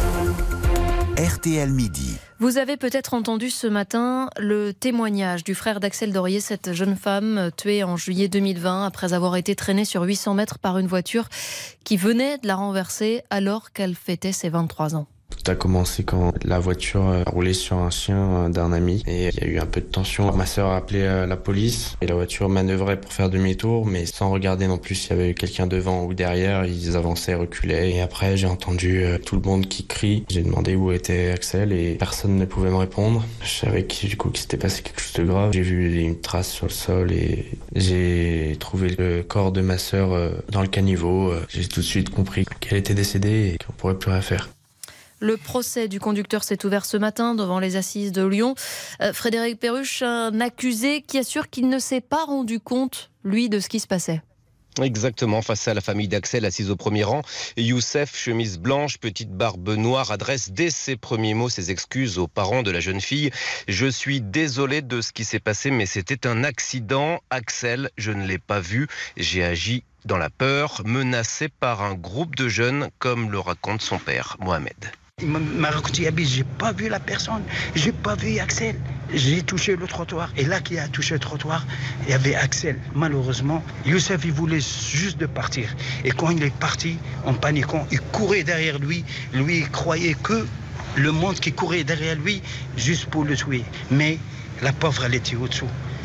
[SPEAKER 1] R T L Midi.
[SPEAKER 4] Vous avez peut-être entendu ce matin le témoignage du frère d'Axel Dorier, cette jeune femme tuée en juillet deux mille vingt après avoir été traînée sur huit cents mètres par une voiture qui venait de la renverser alors qu'elle fêtait ses vingt-trois ans.
[SPEAKER 19] Tout a commencé quand la voiture a roulé sur un chien d'un ami et il y a eu un peu de tension. Ma sœur a appelé la police et la voiture manœuvrait pour faire demi-tour, mais sans regarder non plus s'il y avait eu quelqu'un devant ou derrière. Ils avançaient, reculaient et après j'ai entendu tout le monde qui crie. J'ai demandé où était Axel et personne ne pouvait me répondre. Je savais que, du coup qu'il s'était passé quelque chose de grave. J'ai vu une trace sur le sol et j'ai trouvé le corps de ma sœur dans le caniveau. J'ai tout de suite compris qu'elle était décédée et qu'on pourrait plus rien faire.
[SPEAKER 4] Le procès du conducteur s'est ouvert ce matin devant les assises de Lyon. Euh, Frédéric Perruche, un accusé qui assure qu'il ne s'est pas rendu compte, lui, de ce qui se passait.
[SPEAKER 20] Exactement, face à la famille d'Axel assise au premier rang, Youssef, chemise blanche, petite barbe noire, adresse dès ses premiers mots ses excuses aux parents de la jeune fille. « Je suis désolé de ce qui s'est passé, mais c'était un accident. Axel, je ne l'ai pas vu. J'ai agi dans la peur, menacé par un groupe de jeunes, comme le raconte son père, Mohamed. »
[SPEAKER 21] Il m'a raconté, j'ai pas vu la personne, j'ai pas vu Axel. J'ai touché le trottoir et là qui a touché le trottoir, il y avait Axel. Malheureusement, Youssef, il voulait juste de partir. Et quand il est parti, en paniquant, il courait derrière lui. Lui, il croyait que le monde qui courait derrière lui, juste pour le tuer. Mais la pauvre, elle était au-dessous.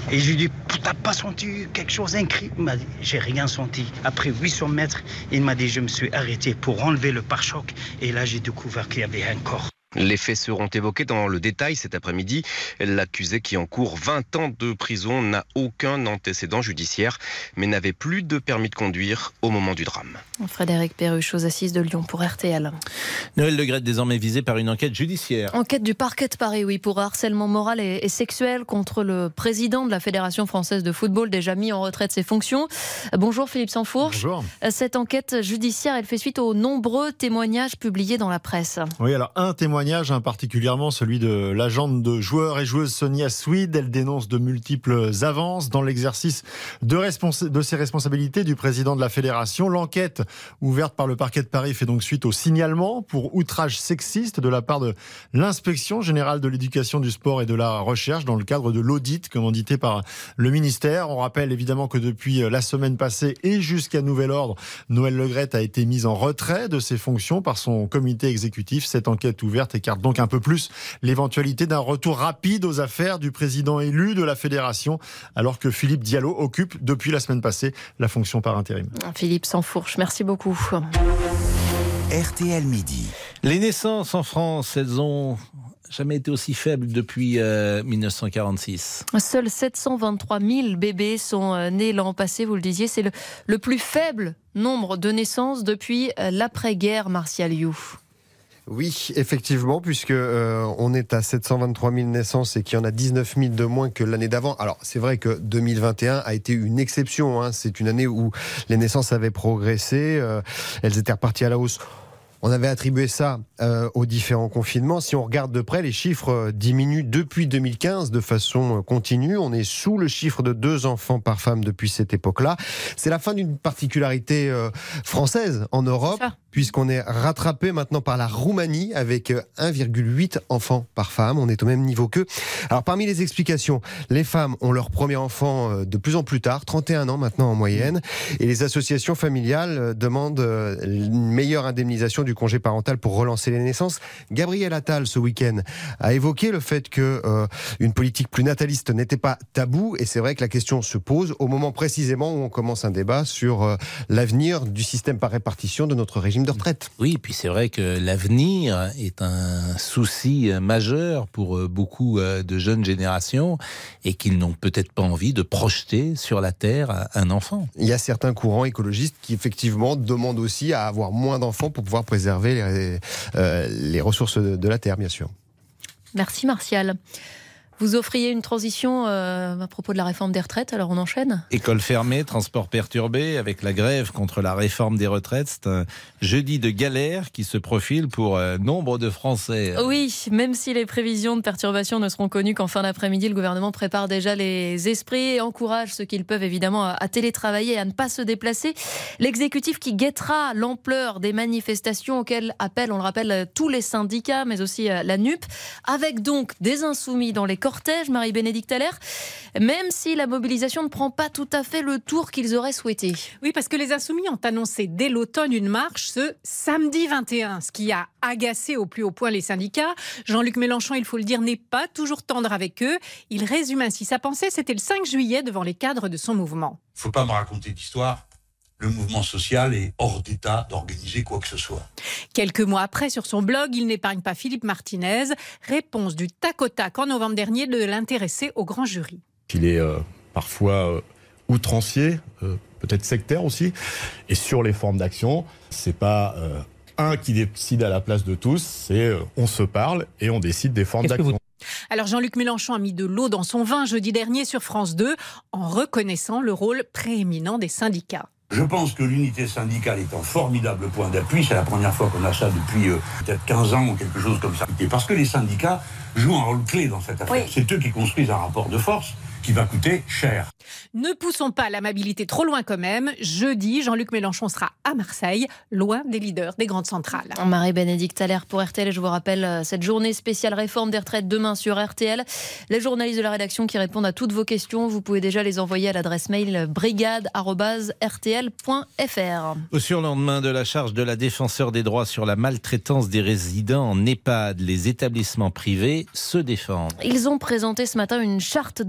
[SPEAKER 21] Et je lui ai dit, t'as pas senti quelque chose incroyable? Il m'a dit, j'ai rien senti. Après huit cents mètres, il m'a dit, je me suis arrêté pour enlever le pare-choc. Et là, j'ai découvert qu'il y avait un corps.
[SPEAKER 20] Les faits seront évoqués dans le détail cet après-midi. L'accusé qui encourt vingt ans de prison n'a aucun antécédent judiciaire, mais n'avait plus de permis de conduire au moment du drame.
[SPEAKER 4] Frédéric Perruche aux assises de Lyon pour R T L.
[SPEAKER 3] Noël Le Graët désormais visé par une enquête judiciaire.
[SPEAKER 4] Enquête du parquet de Paris, oui, pour harcèlement moral et, et sexuel contre le président de la Fédération française de football, déjà mis en retrait de ses fonctions. Bonjour Philippe Sansfourche.
[SPEAKER 6] Bonjour.
[SPEAKER 4] Cette enquête judiciaire, elle fait suite aux nombreux témoignages publiés dans la presse.
[SPEAKER 6] Oui, alors un témoignage, hein, particulièrement celui de l'agente de joueurs et joueuses Sonia Swede. Elle dénonce de multiples avances dans l'exercice de, respons- de ses responsabilités du président de la Fédération. L'enquête ouverte par le parquet de Paris fait donc suite au signalement pour outrage sexiste de la part de l'inspection générale de l'éducation, du sport et de la recherche dans le cadre de l'audit commandité par le ministère. On rappelle évidemment que depuis la semaine passée et jusqu'à nouvel ordre, Noël Le Graët a été mise en retrait de ses fonctions par son comité exécutif. Cette enquête ouverte écarte donc un peu plus l'éventualité d'un retour rapide aux affaires du président élu de la Fédération, alors que Philippe Diallo occupe depuis la semaine passée la fonction par intérim.
[SPEAKER 4] Philippe Sansfourche, merci beaucoup.
[SPEAKER 1] R T L Midi.
[SPEAKER 3] Les naissances en France, elles ont jamais été aussi faibles depuis euh, mille neuf cent quarante-six.
[SPEAKER 4] Seuls sept cent vingt-trois mille bébés sont nés l'an passé, vous le disiez. C'est le, le plus faible nombre de naissances depuis l'après-guerre, Martial You.
[SPEAKER 6] Oui, effectivement, puisque euh, on est à sept cent vingt-trois mille naissances et qu'il y en a dix-neuf mille de moins que l'année d'avant. Alors, c'est vrai que deux mille vingt et un a été une exception. Hein. C'est une année où les naissances avaient progressé. Euh, elles étaient reparties à la hausse. On avait attribué ça euh, aux différents confinements. Si on regarde de près, les chiffres diminuent depuis deux mille quinze de façon continue. On est sous le chiffre de deux enfants par femme depuis cette époque-là. C'est la fin d'une particularité euh, française en Europe, puisqu'on est rattrapé maintenant par la Roumanie avec un virgule huit enfants par femme. On est au même niveau qu'eux. Alors parmi les explications, les femmes ont leur premier enfant de plus en plus tard, trente et un ans maintenant en moyenne, et les associations familiales demandent une meilleure indemnisation du congé parental pour relancer les naissances. Gabriel Attal, ce week-end, a évoqué le fait que euh, une politique plus nataliste n'était pas tabou, et c'est vrai que la question se pose au moment précisément où on commence un débat sur euh, l'avenir du système par répartition de notre régime de retraite.
[SPEAKER 3] Oui, puis c'est vrai que l'avenir est un souci majeur pour beaucoup de jeunes générations et qu'ils n'ont peut-être pas envie de projeter sur la Terre un enfant.
[SPEAKER 6] Il y a certains courants écologistes qui effectivement demandent aussi à avoir moins d'enfants pour pouvoir préserver les, euh, les ressources de la Terre, bien sûr.
[SPEAKER 4] Merci Martial. Vous offriez une transition euh, à propos de la réforme des retraites, alors on enchaîne ?
[SPEAKER 3] École fermée, transport perturbé, avec la grève contre la réforme des retraites, c'est un jeudi de galère qui se profile pour euh, nombre de Français.
[SPEAKER 4] Oui, même si les prévisions de perturbation ne seront connues qu'en fin d'après-midi, le gouvernement prépare déjà les esprits et encourage ceux qu'ils peuvent évidemment à, à télétravailler et à ne pas se déplacer. L'exécutif qui guettera l'ampleur des manifestations auxquelles appellent, on le rappelle, tous les syndicats, mais aussi la N U P, avec donc des insoumis dans les cortège, Marie-Bénédicte Allaire, même si la mobilisation ne prend pas tout à fait le tour qu'ils auraient souhaité.
[SPEAKER 22] Oui, parce que les Insoumis ont annoncé dès l'automne une marche ce samedi vingt et un, ce qui a agacé au plus haut point les syndicats. Jean-Luc Mélenchon, il faut le dire, n'est pas toujours tendre avec eux. Il résume ainsi sa pensée, c'était le cinq juillet devant les cadres de son mouvement.
[SPEAKER 23] Il ne faut pas me raconter d'histoire. Le mouvement social est hors d'état d'organiser quoi que ce soit.
[SPEAKER 22] Quelques mois après, sur son blog, il n'épargne pas Philippe Martinez. Réponse du tac au tac en novembre dernier de l'intéressé au grand jury.
[SPEAKER 24] Il est euh, parfois euh, outrancier, euh, peut-être sectaire aussi. Et sur les formes d'action, c'est pas euh, un qui décide à la place de tous, c'est euh, on se parle et on décide des formes d'action.
[SPEAKER 22] Alors Jean-Luc Mélenchon a mis de l'eau dans son vin jeudi dernier sur France deux en reconnaissant le rôle prééminent des syndicats.
[SPEAKER 23] Je pense que l'unité syndicale est un formidable point d'appui. C'est la première fois qu'on a ça depuis euh, peut-être quinze ans ou quelque chose comme ça. Et parce que les syndicats jouent un rôle clé dans cette affaire. Oui. C'est eux qui construisent un rapport de force qui va coûter cher.
[SPEAKER 22] Ne poussons pas l'amabilité trop loin quand même. Jeudi, Jean-Luc Mélenchon sera à Marseille, loin des leaders des grandes centrales.
[SPEAKER 4] Marie-Bénédicte Allaire pour R T L. Je vous rappelle cette journée spéciale réforme des retraites demain sur R T L. Les journalistes de la rédaction qui répondent à toutes vos questions, vous pouvez déjà les envoyer à l'adresse mail brigade arobase r t l point f r.
[SPEAKER 3] Au surlendemain de la charge de la défenseur des droits sur la maltraitance des résidents en EHPAD, les établissements privés se défendent.
[SPEAKER 4] Ils ont présenté ce matin une charte d'engagement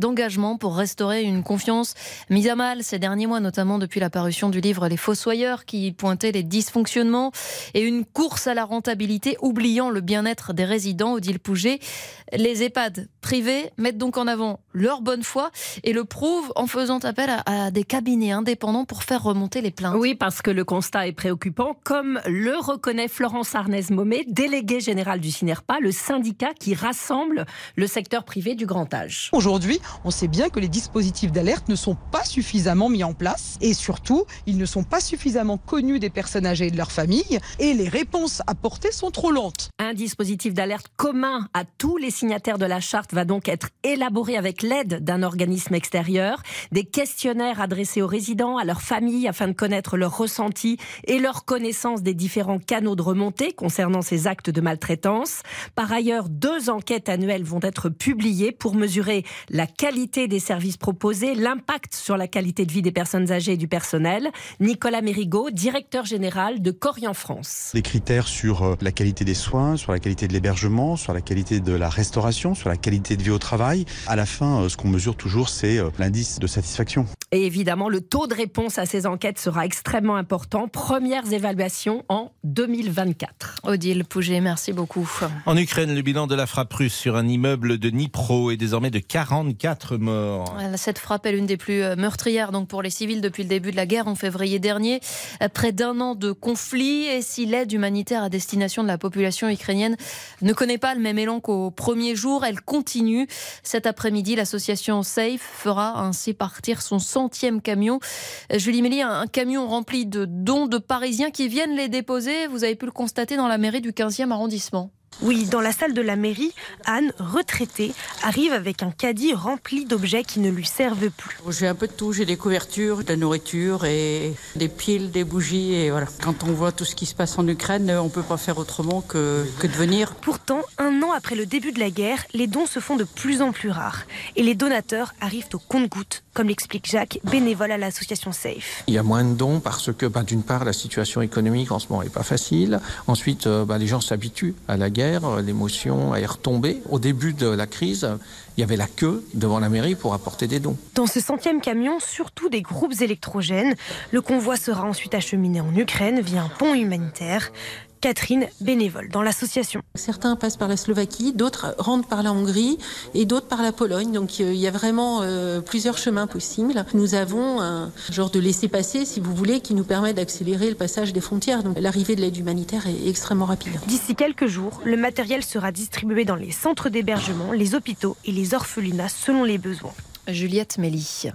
[SPEAKER 4] engagement pour restaurer une confiance mise à mal ces derniers mois, notamment depuis la parution du livre Les Fossoyeurs qui pointait les dysfonctionnements et une course à la rentabilité oubliant le bien-être des résidents. Odile Pouget, les EHPAD privés mettent donc en avant leur bonne foi et le prouvent en faisant appel à, à des cabinets indépendants pour faire remonter les plaintes.
[SPEAKER 7] Oui, parce que le constat est préoccupant, comme le reconnaît Florence Arnez-Momé, déléguée générale du Cinerpa, le syndicat qui rassemble le secteur privé du grand âge.
[SPEAKER 8] Aujourd'hui, on sait bien que les dispositifs d'alerte ne sont pas suffisamment mis en place et surtout, ils ne sont pas suffisamment connus des personnes âgées et de leurs familles et les réponses apportées sont trop lentes.
[SPEAKER 7] Un dispositif d'alerte commun à tous les signataires de la charte va donc être élaboré avec l'aide d'un organisme extérieur. Des questionnaires adressés aux résidents, à leurs familles, afin de connaître leurs ressentis et leur connaissance des différents canaux de remontée concernant ces actes de maltraitance. Par ailleurs, deux enquêtes annuelles vont être publiées pour mesurer la qualité des services proposés, l'impact sur la qualité de vie des personnes âgées et du personnel. Nicolas Mérigot, directeur général de Corian France.
[SPEAKER 9] Des critères sur la qualité des soins, sur la qualité de l'hébergement, sur la qualité de la restauration, sur la qualité de vie au travail. À la fin, ce qu'on mesure toujours, c'est l'indice de satisfaction.
[SPEAKER 7] Et évidemment, le taux de réponse à ces enquêtes sera extrêmement important. Premières évaluations en deux mille vingt-quatre.
[SPEAKER 4] Odile Pouget, merci beaucoup.
[SPEAKER 3] En Ukraine, le bilan de la frappe russe sur un immeuble de Dnipro est désormais de quarante-quatre morts.
[SPEAKER 4] Cette frappe est l'une des plus meurtrières donc pour les civils depuis le début de la guerre en février dernier. Près d'un an de conflit, et si l'aide humanitaire à destination de la population ukrainienne ne connaît pas le même élan qu'au premier jour, elle continue. Cet après-midi, l'association SAFE fera ainsi partir son centième camion. Julie Méli, un camion rempli de dons de Parisiens qui viennent les déposer. Vous avez pu le constater dans la mairie du quinzième arrondissement.
[SPEAKER 10] Oui, dans la salle de la mairie, Anne, retraitée, arrive avec un caddie rempli d'objets qui ne lui servent plus.
[SPEAKER 25] J'ai un peu de tout, j'ai des couvertures, de la nourriture et des piles, des bougies et voilà. Quand on voit tout ce qui se passe en Ukraine, on ne peut pas faire autrement que, que de venir.
[SPEAKER 10] Pourtant, un an après le début de la guerre, les dons se font de plus en plus rares et les donateurs arrivent au compte-gouttes, comme l'explique Jacques, bénévole à l'association SAFE.
[SPEAKER 26] Il y a moins de dons parce que bah, d'une part, la situation économique en ce moment n'est pas facile. Ensuite, euh, bah, les gens s'habituent à la guerre. L'émotion est retombée. Au début de la crise, il y avait la queue devant la mairie pour apporter des dons.
[SPEAKER 10] Dans ce centième camion, surtout des groupes électrogènes. Le convoi sera ensuite acheminé en Ukraine via un pont humanitaire. Catherine, bénévole dans l'association.
[SPEAKER 27] Certains passent par la Slovaquie, d'autres rentrent par la Hongrie et d'autres par la Pologne. Donc il y a vraiment euh, plusieurs chemins possibles. Nous avons un genre de laissez-passer, si vous voulez, qui nous permet d'accélérer le passage des frontières. Donc l'arrivée de l'aide humanitaire est extrêmement rapide.
[SPEAKER 10] D'ici quelques jours, le matériel sera distribué dans les centres d'hébergement, les hôpitaux et les orphelinats selon les besoins.
[SPEAKER 4] Juliette Méli.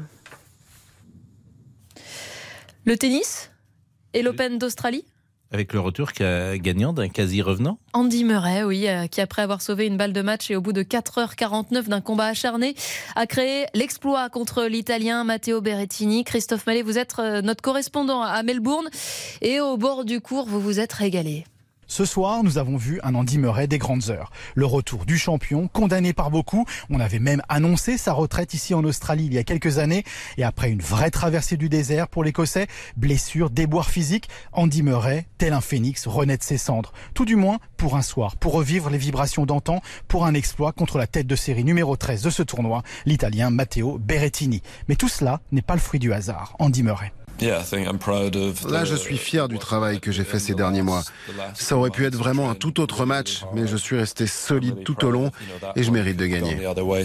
[SPEAKER 4] Le tennis et l'Open d'Australie ?
[SPEAKER 3] Avec le retour gagnant d'un quasi-revenant.
[SPEAKER 4] Andy Murray, oui, qui après avoir sauvé une balle de match et au bout de quatre heures quarante-neuf d'un combat acharné, a créé l'exploit contre l'Italien Matteo Berrettini. Christophe Mallet, vous êtes notre correspondant à Melbourne et au bord du court, vous vous êtes régalé.
[SPEAKER 28] Ce soir, nous avons vu un Andy Murray des grandes heures. Le retour du champion, condamné par beaucoup. On avait même annoncé sa retraite ici en Australie il y a quelques années. Et après une vraie traversée du désert pour l'Écossais, blessures, déboires physiques, Andy Murray, tel un phénix, renaît de ses cendres. Tout du moins pour un soir, pour revivre les vibrations d'antan, pour un exploit contre la tête de série numéro treize de ce tournoi, l'Italien Matteo Berrettini. Mais tout cela n'est pas le fruit du hasard. Andy Murray.
[SPEAKER 29] Là, je suis fier du travail que j'ai fait ces derniers mois. Ça aurait pu être vraiment un tout autre match, mais je suis resté solide tout au long et je mérite de gagner.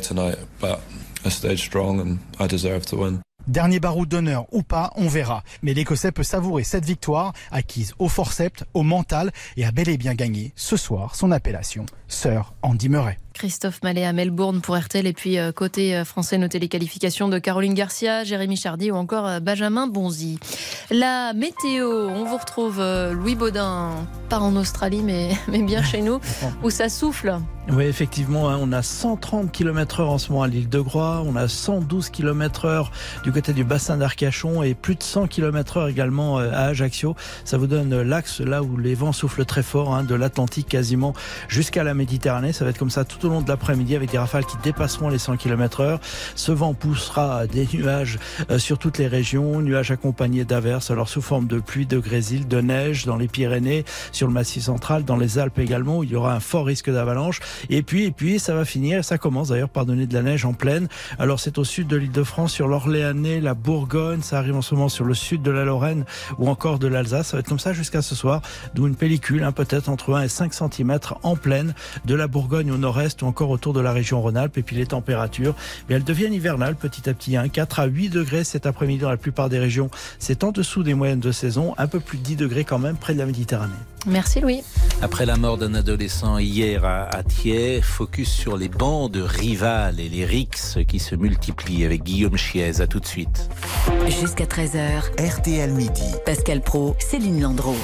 [SPEAKER 28] Dernier baroud d'honneur ou pas, on verra. Mais l'Écossais peut savourer cette victoire, acquise au forceps, au mental, et a bel et bien gagné ce soir son appellation, Sir Andy Murray.
[SPEAKER 4] Christophe Mallet à Melbourne pour R T L. Et puis euh, côté euh, français, notez les qualifications de Caroline Garcia, Jérémy Chardy ou encore euh, Benjamin Bonzi. La météo, on vous retrouve euh, Louis Baudin, pas en Australie mais, mais bien chez nous, où ça souffle.
[SPEAKER 5] Oui, effectivement, hein, on a cent trente kilomètres heure en ce moment à l'île de Groix, on a cent douze kilomètres heure du côté du bassin d'Arcachon et plus de cent kilomètres heure également euh, à Ajaccio. Ça vous donne l'axe là où les vents soufflent très fort, hein, de l'Atlantique quasiment jusqu'à la Méditerranée. Ça va être comme ça tout tout au long de l'après-midi avec des rafales qui dépasseront les cent kilomètres heure. Ce vent poussera des nuages sur toutes les régions, nuages accompagnés d'averses, alors sous forme de pluie, de grésil, de neige dans les Pyrénées, sur le Massif central, dans les Alpes également, où il y aura un fort risque d'avalanche. Et puis, et puis, ça va finir, et ça commence d'ailleurs par donner de la neige en plaine. Alors c'est au sud de l'Île-de-France, sur l'Orléanais, la Bourgogne, ça arrive en ce moment sur le sud de la Lorraine ou encore de l'Alsace. Ça va être comme ça jusqu'à ce soir, d'où une pellicule, hein, peut-être entre un et cinq centimètres en plaine, de la Bourgogne au nord-est ou encore autour de la région Rhône-Alpes. Et puis les températures, mais elles deviennent hivernales petit à petit, hein, quatre à huit degrés cet après-midi dans la plupart des régions. C'est en dessous des moyennes de saison, un peu plus de dix degrés quand même près de la Méditerranée.
[SPEAKER 4] Merci Louis.
[SPEAKER 3] Après la mort d'un adolescent hier à, à Thiers, focus sur les bandes rivales et les rixes qui se multiplient avec Guillaume Chiez. À tout de suite.
[SPEAKER 2] Jusqu'à treize heures.
[SPEAKER 1] R T L Midi.
[SPEAKER 2] Pascal Praud, Céline Landreau.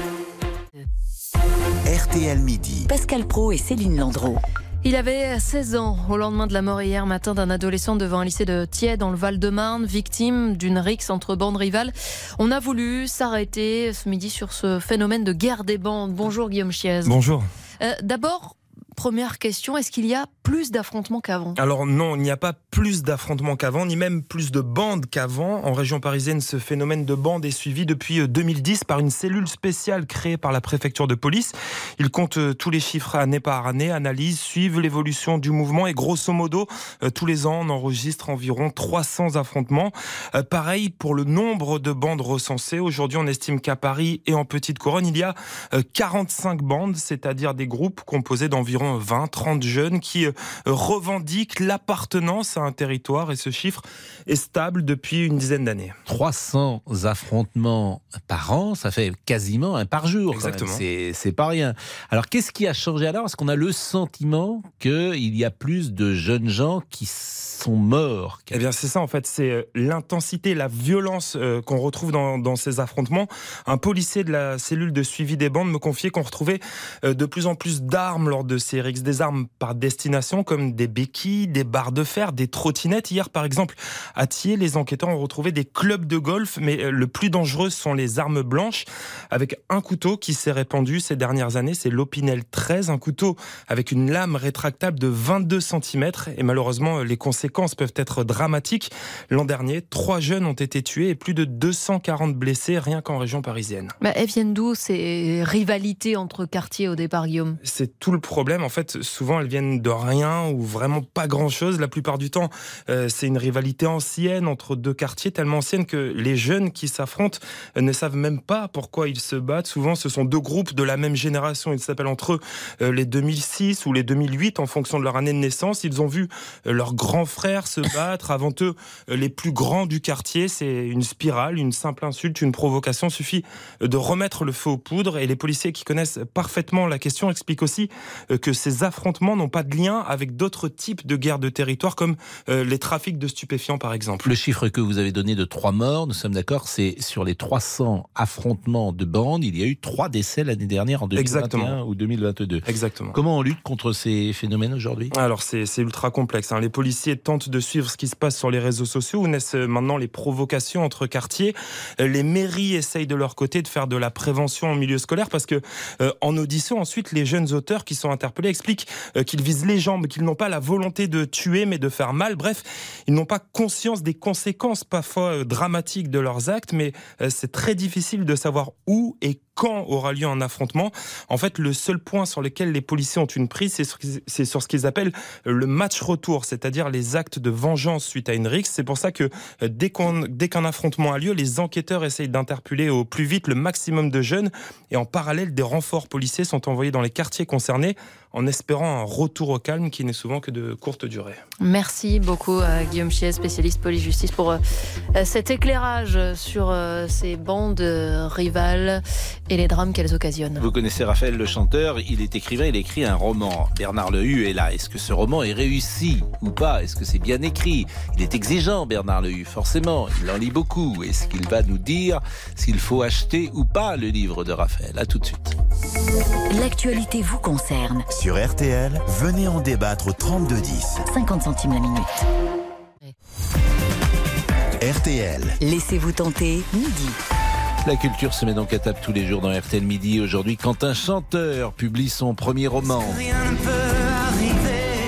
[SPEAKER 1] R T L Midi.
[SPEAKER 2] Pascal Praud et Céline Landreau.
[SPEAKER 4] Il avait seize ans au lendemain de la mort hier matin d'un adolescent devant un lycée de Thiers dans le Val-de-Marne, victime d'une rixe entre bandes rivales. On a voulu s'arrêter ce midi sur ce phénomène de guerre des bandes. Bonjour Guillaume Chiez.
[SPEAKER 11] Bonjour.
[SPEAKER 4] Euh, d'abord, première question, est-ce qu'il y a plus d'affrontements qu'avant ?
[SPEAKER 11] Alors non, il n'y a pas plus d'affrontements qu'avant, ni même plus de bandes qu'avant. En région parisienne, ce phénomène de bandes est suivi depuis deux mille dix par une cellule spéciale créée par la préfecture de police. Il compte tous les chiffres année par année, analyse, suivent l'évolution du mouvement et grosso modo, tous les ans, on enregistre environ trois cents affrontements. Pareil pour le nombre de bandes recensées. Aujourd'hui, on estime qu'à Paris et en Petite Couronne, il y a quarante-cinq bandes, c'est-à-dire des groupes composés d'environ vingt à trente jeunes qui revendiquent l'appartenance à un territoire, et ce chiffre est stable depuis une dizaine d'années.
[SPEAKER 3] trois cents affrontements par an, ça fait quasiment un par jour.
[SPEAKER 11] Exactement.
[SPEAKER 3] C'est, c'est pas rien. Alors qu'est-ce qui a changé alors ? Est-ce qu'on a le sentiment qu'il y a plus de jeunes gens qui sont morts ?
[SPEAKER 11] Eh bien c'est ça en fait, c'est l'intensité, la violence euh, qu'on retrouve dans, dans ces affrontements. Un policier de la cellule de suivi des bandes me confiait qu'on retrouvait euh, de plus en plus d'armes lors de ces rixes, des armes par destination comme des béquilles, des barres de fer, des trottinettes. Hier par exemple à Thiers, les enquêteurs ont retrouvé des clubs de golf, mais le plus dangereux sont les armes blanches, avec un couteau qui s'est répandu ces dernières années, c'est l'Opinel treize, un couteau avec une lame rétractable de vingt-deux centimètres, et malheureusement les conséquences peuvent être dramatiques. L'an dernier, trois jeunes ont été tués et plus de deux cent quarante blessés rien qu'en région parisienne.
[SPEAKER 4] Bah, elles viennent d'où ces rivalités entre quartiers au départ, Guillaume ?
[SPEAKER 11] C'est tout le problème, en fait, souvent elles viennent de rien ou vraiment pas grand-chose. La plupart du temps, euh, c'est une rivalité ancienne entre deux quartiers, tellement ancienne que les jeunes qui s'affrontent euh, ne savent même pas pourquoi ils se battent. Souvent, ce sont deux groupes de la même génération. Ils s'appellent entre eux euh, les deux mille six ou les deux mille huit en fonction de leur année de naissance. Ils ont vu euh, leurs grands frères se battre. Avant eux, euh, les plus grands du quartier. C'est une spirale, une simple insulte, une provocation. Suffit de remettre le feu aux poudres. Et les policiers qui connaissent parfaitement la question expliquent aussi euh, que ces affrontements n'ont pas de lien avec d'autres types de guerres de territoire, comme euh, les trafics de stupéfiants par exemple.
[SPEAKER 3] Le chiffre que vous avez donné de trois morts, nous sommes d'accord, c'est sur les trois cents affrontements de bandes, il y a eu trois décès l'année dernière en deux mille vingt et un Exactement. Ou deux mille vingt-deux.
[SPEAKER 11] Exactement.
[SPEAKER 3] Comment on lutte contre ces phénomènes aujourd'hui ?
[SPEAKER 11] Alors c'est, c'est ultra complexe, hein. Les policiers tentent de suivre ce qui se passe sur les réseaux sociaux où naissent maintenant les provocations entre quartiers. Les mairies essayent de leur côté de faire de la prévention en milieu scolaire parce que euh, en audition ensuite les jeunes auteurs qui sont interpellés expliquent euh, qu'ils visent les jambes, qu'ils n'ont pas la volonté de tuer mais de faire mal. Bref, ils n'ont pas conscience des conséquences parfois euh, dramatiques de leurs actes, mais euh, c'est très difficile de savoir où et quand aura lieu un affrontement. En fait, le seul point sur lequel les policiers ont une prise, c'est sur, c'est sur ce qu'ils appellent le match retour, c'est-à-dire les actes de vengeance suite à une rixe. C'est pour ça que dès, qu'on, dès qu'un affrontement a lieu, les enquêteurs essayent d'interpeller au plus vite le maximum de jeunes et en parallèle, des renforts policiers sont envoyés dans les quartiers concernés en espérant un retour au calme qui n'est souvent que de courte durée.
[SPEAKER 4] Merci beaucoup à Guillaume Chiez, spécialiste police-justice, pour euh, cet éclairage sur euh, ces bandes euh, rivales et les drames qu'elles occasionnent.
[SPEAKER 3] Vous connaissez Raphaël le chanteur, il est écrivain, il écrit un roman. Bernard Lehu est là. Est-ce que ce roman est réussi ou pas ? Est-ce que c'est bien écrit ? Il est exigeant, Bernard Lehu, forcément, il en lit beaucoup. Est-ce qu'il va nous dire s'il faut acheter ou pas le livre de Raphaël ? À tout de suite.
[SPEAKER 2] L'actualité vous concerne.
[SPEAKER 1] Sur R T L, venez en débattre au trente-deux dix.
[SPEAKER 2] cinquante centimes la minute.
[SPEAKER 1] R T L.
[SPEAKER 2] Laissez-vous tenter, midi.
[SPEAKER 3] La culture se met donc à table tous les jours dans R T L Midi. Aujourd'hui, quand un chanteur publie son premier roman.
[SPEAKER 12] Rien ne peut arriver.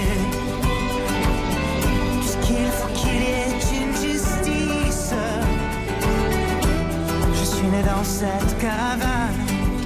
[SPEAKER 12] dans cette caravane.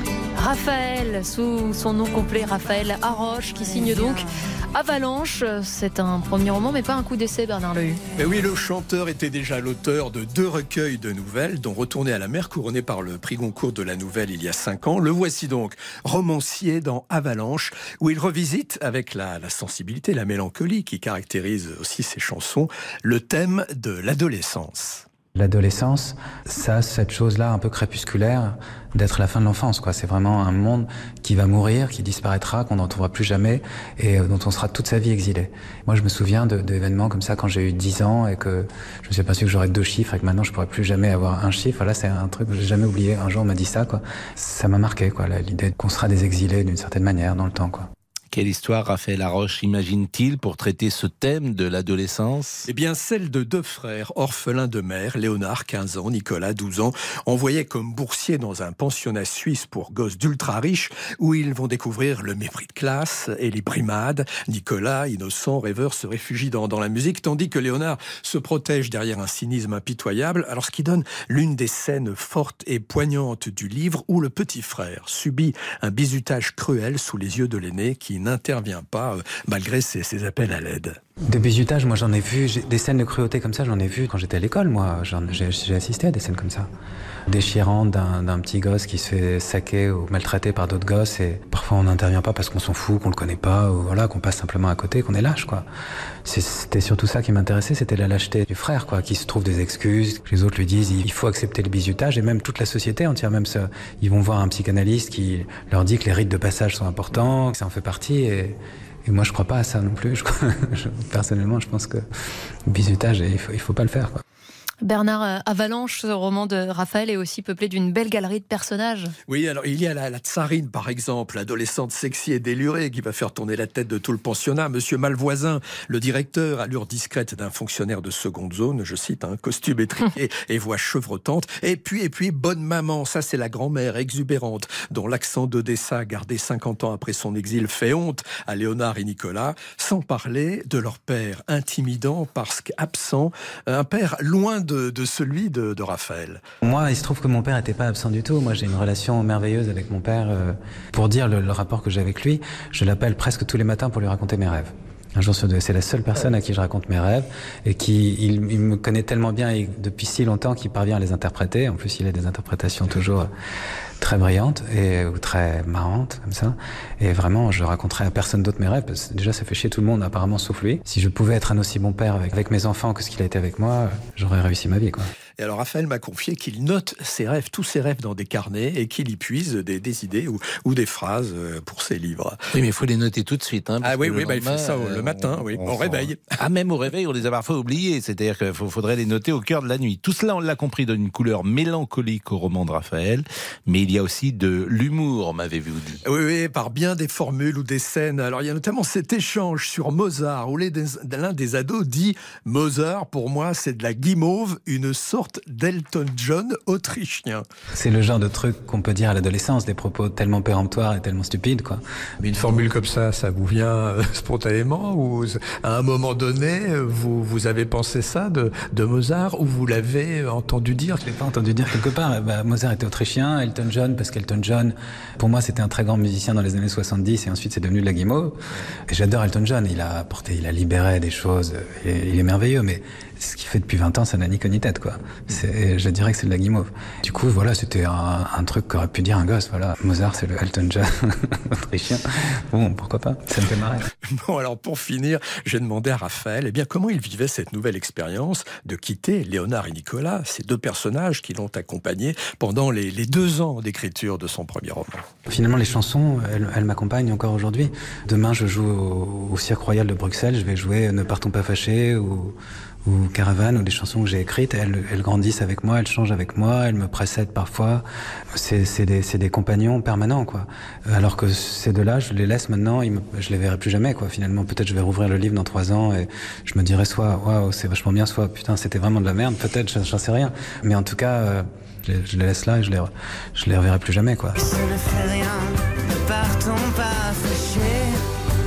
[SPEAKER 4] Raphaël, sous son nom complet, Raphaël Haroche, qui signe donc Avalanche. C'est un premier roman, mais pas un coup d'essai, Bernard Lehu.
[SPEAKER 13] Mais oui, le chanteur était déjà l'auteur de deux recueils de nouvelles, dont Retourner à la mer, couronné par le prix Goncourt de la nouvelle il y a cinq ans. Le voici donc romancier dans Avalanche, où il revisite, avec la, la sensibilité, la mélancolie qui caractérise aussi ses chansons, le thème de l'adolescence.
[SPEAKER 14] L'adolescence, ça, cette chose-là un peu crépusculaire d'être la fin de l'enfance, quoi. C'est vraiment un monde qui va mourir, qui disparaîtra, qu'on n'en retrouvera plus jamais et dont on sera toute sa vie exilé. Moi, je me souviens de, d'événements comme ça quand j'ai eu dix ans et que je me suis aperçu que j'aurais deux chiffres et que maintenant je pourrais plus jamais avoir un chiffre. Là, c'est un truc que j'ai jamais oublié. Un jour, on m'a dit ça, quoi. Ça m'a marqué, quoi, l'idée qu'on sera des exilés d'une certaine manière dans le temps, quoi.
[SPEAKER 3] Quelle histoire Raphaël Haroche imagine-t-il pour traiter ce thème de l'adolescence ?
[SPEAKER 13] Eh bien, celle de deux frères orphelins de mère, Léonard, quinze ans, Nicolas, douze ans, envoyés comme boursiers dans un pensionnat suisse pour gosses d'ultra riches, où ils vont découvrir le mépris de classe et les brimades. Nicolas, innocent, rêveur, se réfugie dans, dans la musique, tandis que Léonard se protège derrière un cynisme impitoyable, alors ce qui donne l'une des scènes fortes et poignantes du livre, où le petit frère subit un bizutage cruel sous les yeux de l'aîné, qui n'intervient pas euh, malgré ses, ses appels à l'aide.
[SPEAKER 14] Des bizutages, moi j'en ai vu, j'ai, des scènes de cruauté comme ça, j'en ai vu quand j'étais à l'école, moi, j'en, j'ai, j'ai assisté à des scènes comme ça. Déchirantes d'un, d'un petit gosse qui se fait saquer ou maltraiter par d'autres gosses, et parfois on n'intervient pas parce qu'on s'en fout, qu'on le connaît pas, ou voilà, qu'on passe simplement à côté, qu'on est lâche, quoi. C'est, c'était surtout ça qui m'intéressait, c'était la lâcheté du frère, quoi, qui se trouve des excuses, que les autres lui disent il faut accepter le bizutage, et même toute la société entière, même ça, ils vont voir un psychanalyste qui leur dit que les rites de passage sont importants, que ça en fait partie, et Et moi, je crois pas à ça non plus. Je crois, je, personnellement, je pense que le bizutage, il faut, il faut pas le faire, quoi.
[SPEAKER 4] Bernard, Avalanche, ce roman de Raphaël, est aussi peuplé d'une belle galerie de personnages.
[SPEAKER 13] Oui, alors il y a la, la tsarine, par exemple, l'adolescente sexy et délurée qui va faire tourner la tête de tout le pensionnat. Monsieur Malvoisin, le directeur, allure discrète d'un fonctionnaire de seconde zone, je cite, un hein, costume étriqué et voix chevrotante. Et puis, et puis, bonne maman, ça c'est la grand-mère exubérante, dont l'accent d'Odessa, gardé cinquante ans après son exil, fait honte à Léonard et Nicolas, sans parler de leur père, intimidant parce qu'absent, un père loin de De, de celui de, de Raphaël.
[SPEAKER 14] Moi, il se trouve que mon père n'était pas absent du tout. Moi, j'ai une relation merveilleuse avec mon père. Euh, pour dire le, le rapport que j'ai avec lui, je l'appelle presque tous les matins pour lui raconter mes rêves. Un jour sur deux, c'est la seule personne à qui je raconte mes rêves et qui, il, il me connaît tellement bien et depuis si longtemps qu'il parvient à les interpréter. En plus, il a des interprétations toujours très brillantes et ou très marrantes comme ça. Et vraiment, je raconterai à personne d'autre mes rêves parce que déjà, ça fait chier tout le monde apparemment sauf lui. Si je pouvais être un aussi bon père avec, avec mes enfants que ce qu'il a été avec moi, j'aurais réussi ma vie, quoi.
[SPEAKER 13] Et alors, Raphaël m'a confié qu'il note ses rêves, tous ses rêves dans des carnets et qu'il y puise des, des idées ou, ou des phrases pour ses livres.
[SPEAKER 3] Oui, mais il faut les noter tout de suite. Hein,
[SPEAKER 13] ah oui, oui, bah, il fait ça euh, le matin, oui, on, on réveille.
[SPEAKER 3] Ah, même au réveil, on les a parfois oubliés. C'est-à-dire qu'il faudrait les noter au cœur de la nuit. Tout cela, on l'a compris, donne une couleur mélancolique au roman de Raphaël. Mais il y a aussi de l'humour, m'avez-vous dit.
[SPEAKER 13] Oui, oui, par bien des formules ou des scènes. Alors, il y a notamment cet échange sur Mozart, où les, l'un des ados dit « Mozart, pour moi, c'est de la guimauve, une sorte d'Elton John autrichien. »
[SPEAKER 14] C'est le genre de truc qu'on peut dire à l'adolescence, des propos tellement péremptoires et tellement stupides, quoi.
[SPEAKER 13] Mais une formule comme ça, ça vous vient euh, spontanément ou à un moment donné, vous, vous avez pensé ça de, de Mozart ou vous l'avez entendu dire?
[SPEAKER 14] Je l'ai pas entendu dire quelque part. Bah, Mozart était autrichien, Elton John, parce qu'Elton John, pour moi, c'était un très grand musicien dans les années soixante-dix et ensuite c'est devenu de la guimauve. Et j'adore Elton John, il a apporté, il a libéré des choses, et il est merveilleux, mais ce qu'il fait depuis vingt ans, ça n'a ni queue ni tête, quoi. C'est, je dirais que c'est de la guimauve. Du coup, voilà, c'était un, un truc qu'aurait pu dire un gosse, voilà. Mozart, c'est le Elton John autrichien. Bon, pourquoi pas? Ça me fait marrer.
[SPEAKER 13] Bon, alors pour finir, j'ai demandé à Raphaël, eh bien, comment il vivait cette nouvelle expérience de quitter Léonard et Nicolas, ces deux personnages qui l'ont accompagné pendant les, les deux ans d'écriture de son premier roman.
[SPEAKER 14] Finalement, les chansons, elles, elles m'accompagnent encore aujourd'hui. Demain, je joue au, au Cirque Royal de Bruxelles, je vais jouer Ne partons pas fâchés ou ou Caravane, ou des chansons que j'ai écrites, elles, elles grandissent avec moi, elles changent avec moi, elles me précèdent parfois. C'est, c'est, des, c'est des compagnons permanents, quoi. Alors que ces deux-là, je les laisse maintenant, ils me, je les verrai plus jamais, quoi. Finalement, peut-être je vais rouvrir le livre dans trois ans et je me dirai soit waouh, c'est vachement bien, soit putain, c'était vraiment de la merde, peut-être, j'en sais rien. Mais en tout cas, euh, je, les, je les laisse là et je les, je les reverrai plus jamais, quoi.
[SPEAKER 12] Ce ne fait rien, ne partons pas fâchés.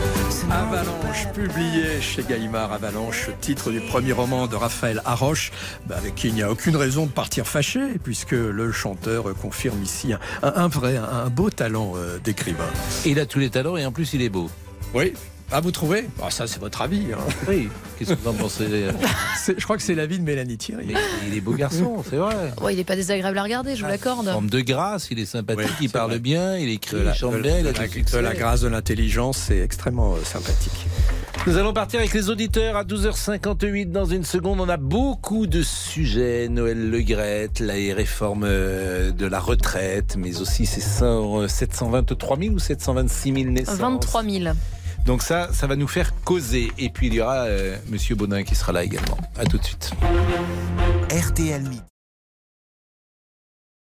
[SPEAKER 13] Avalanche, publié chez Gallimard. Avalanche, titre du premier roman de Raphaël Haroche, bah avec qui il n'y a aucune raison de partir fâché, puisque le chanteur confirme ici un, un vrai, un beau talent euh, d'écrivain.
[SPEAKER 3] Et il a tous les talents et en plus il est beau.
[SPEAKER 13] Oui. Ah, vous trouvez ? Ah, ça, c'est votre avis. Hein.
[SPEAKER 3] Oui. Qu'est-ce que vous en pensez ?
[SPEAKER 13] Je crois que c'est l'avis de Mélanie Thierry.
[SPEAKER 3] Mais il est beau garçon, c'est vrai.
[SPEAKER 4] Ouais, il n'est pas désagréable à regarder, je vous l'accorde.
[SPEAKER 3] En forme de grâce, il est sympathique, oui, il parle vrai. bien, il écrit,
[SPEAKER 13] la,
[SPEAKER 3] il chante
[SPEAKER 13] de,
[SPEAKER 3] bien, il
[SPEAKER 13] de,
[SPEAKER 3] a
[SPEAKER 13] la,
[SPEAKER 3] du succès.
[SPEAKER 13] de la grâce, de l'intelligence, c'est extrêmement euh, sympathique.
[SPEAKER 3] Nous allons partir avec les auditeurs à douze heures cinquante-huit. Dans une seconde, on a beaucoup de sujets. Noël Le Graët, la réforme de la retraite, mais aussi c'est sept cent vingt-trois mille ou sept cent vingt-six mille naissances.
[SPEAKER 4] vingt-trois mille.
[SPEAKER 3] Donc ça, ça va nous faire causer. Et puis il y aura euh, Monsieur Baudin qui sera là également. À tout de suite.
[SPEAKER 1] R T L Midi.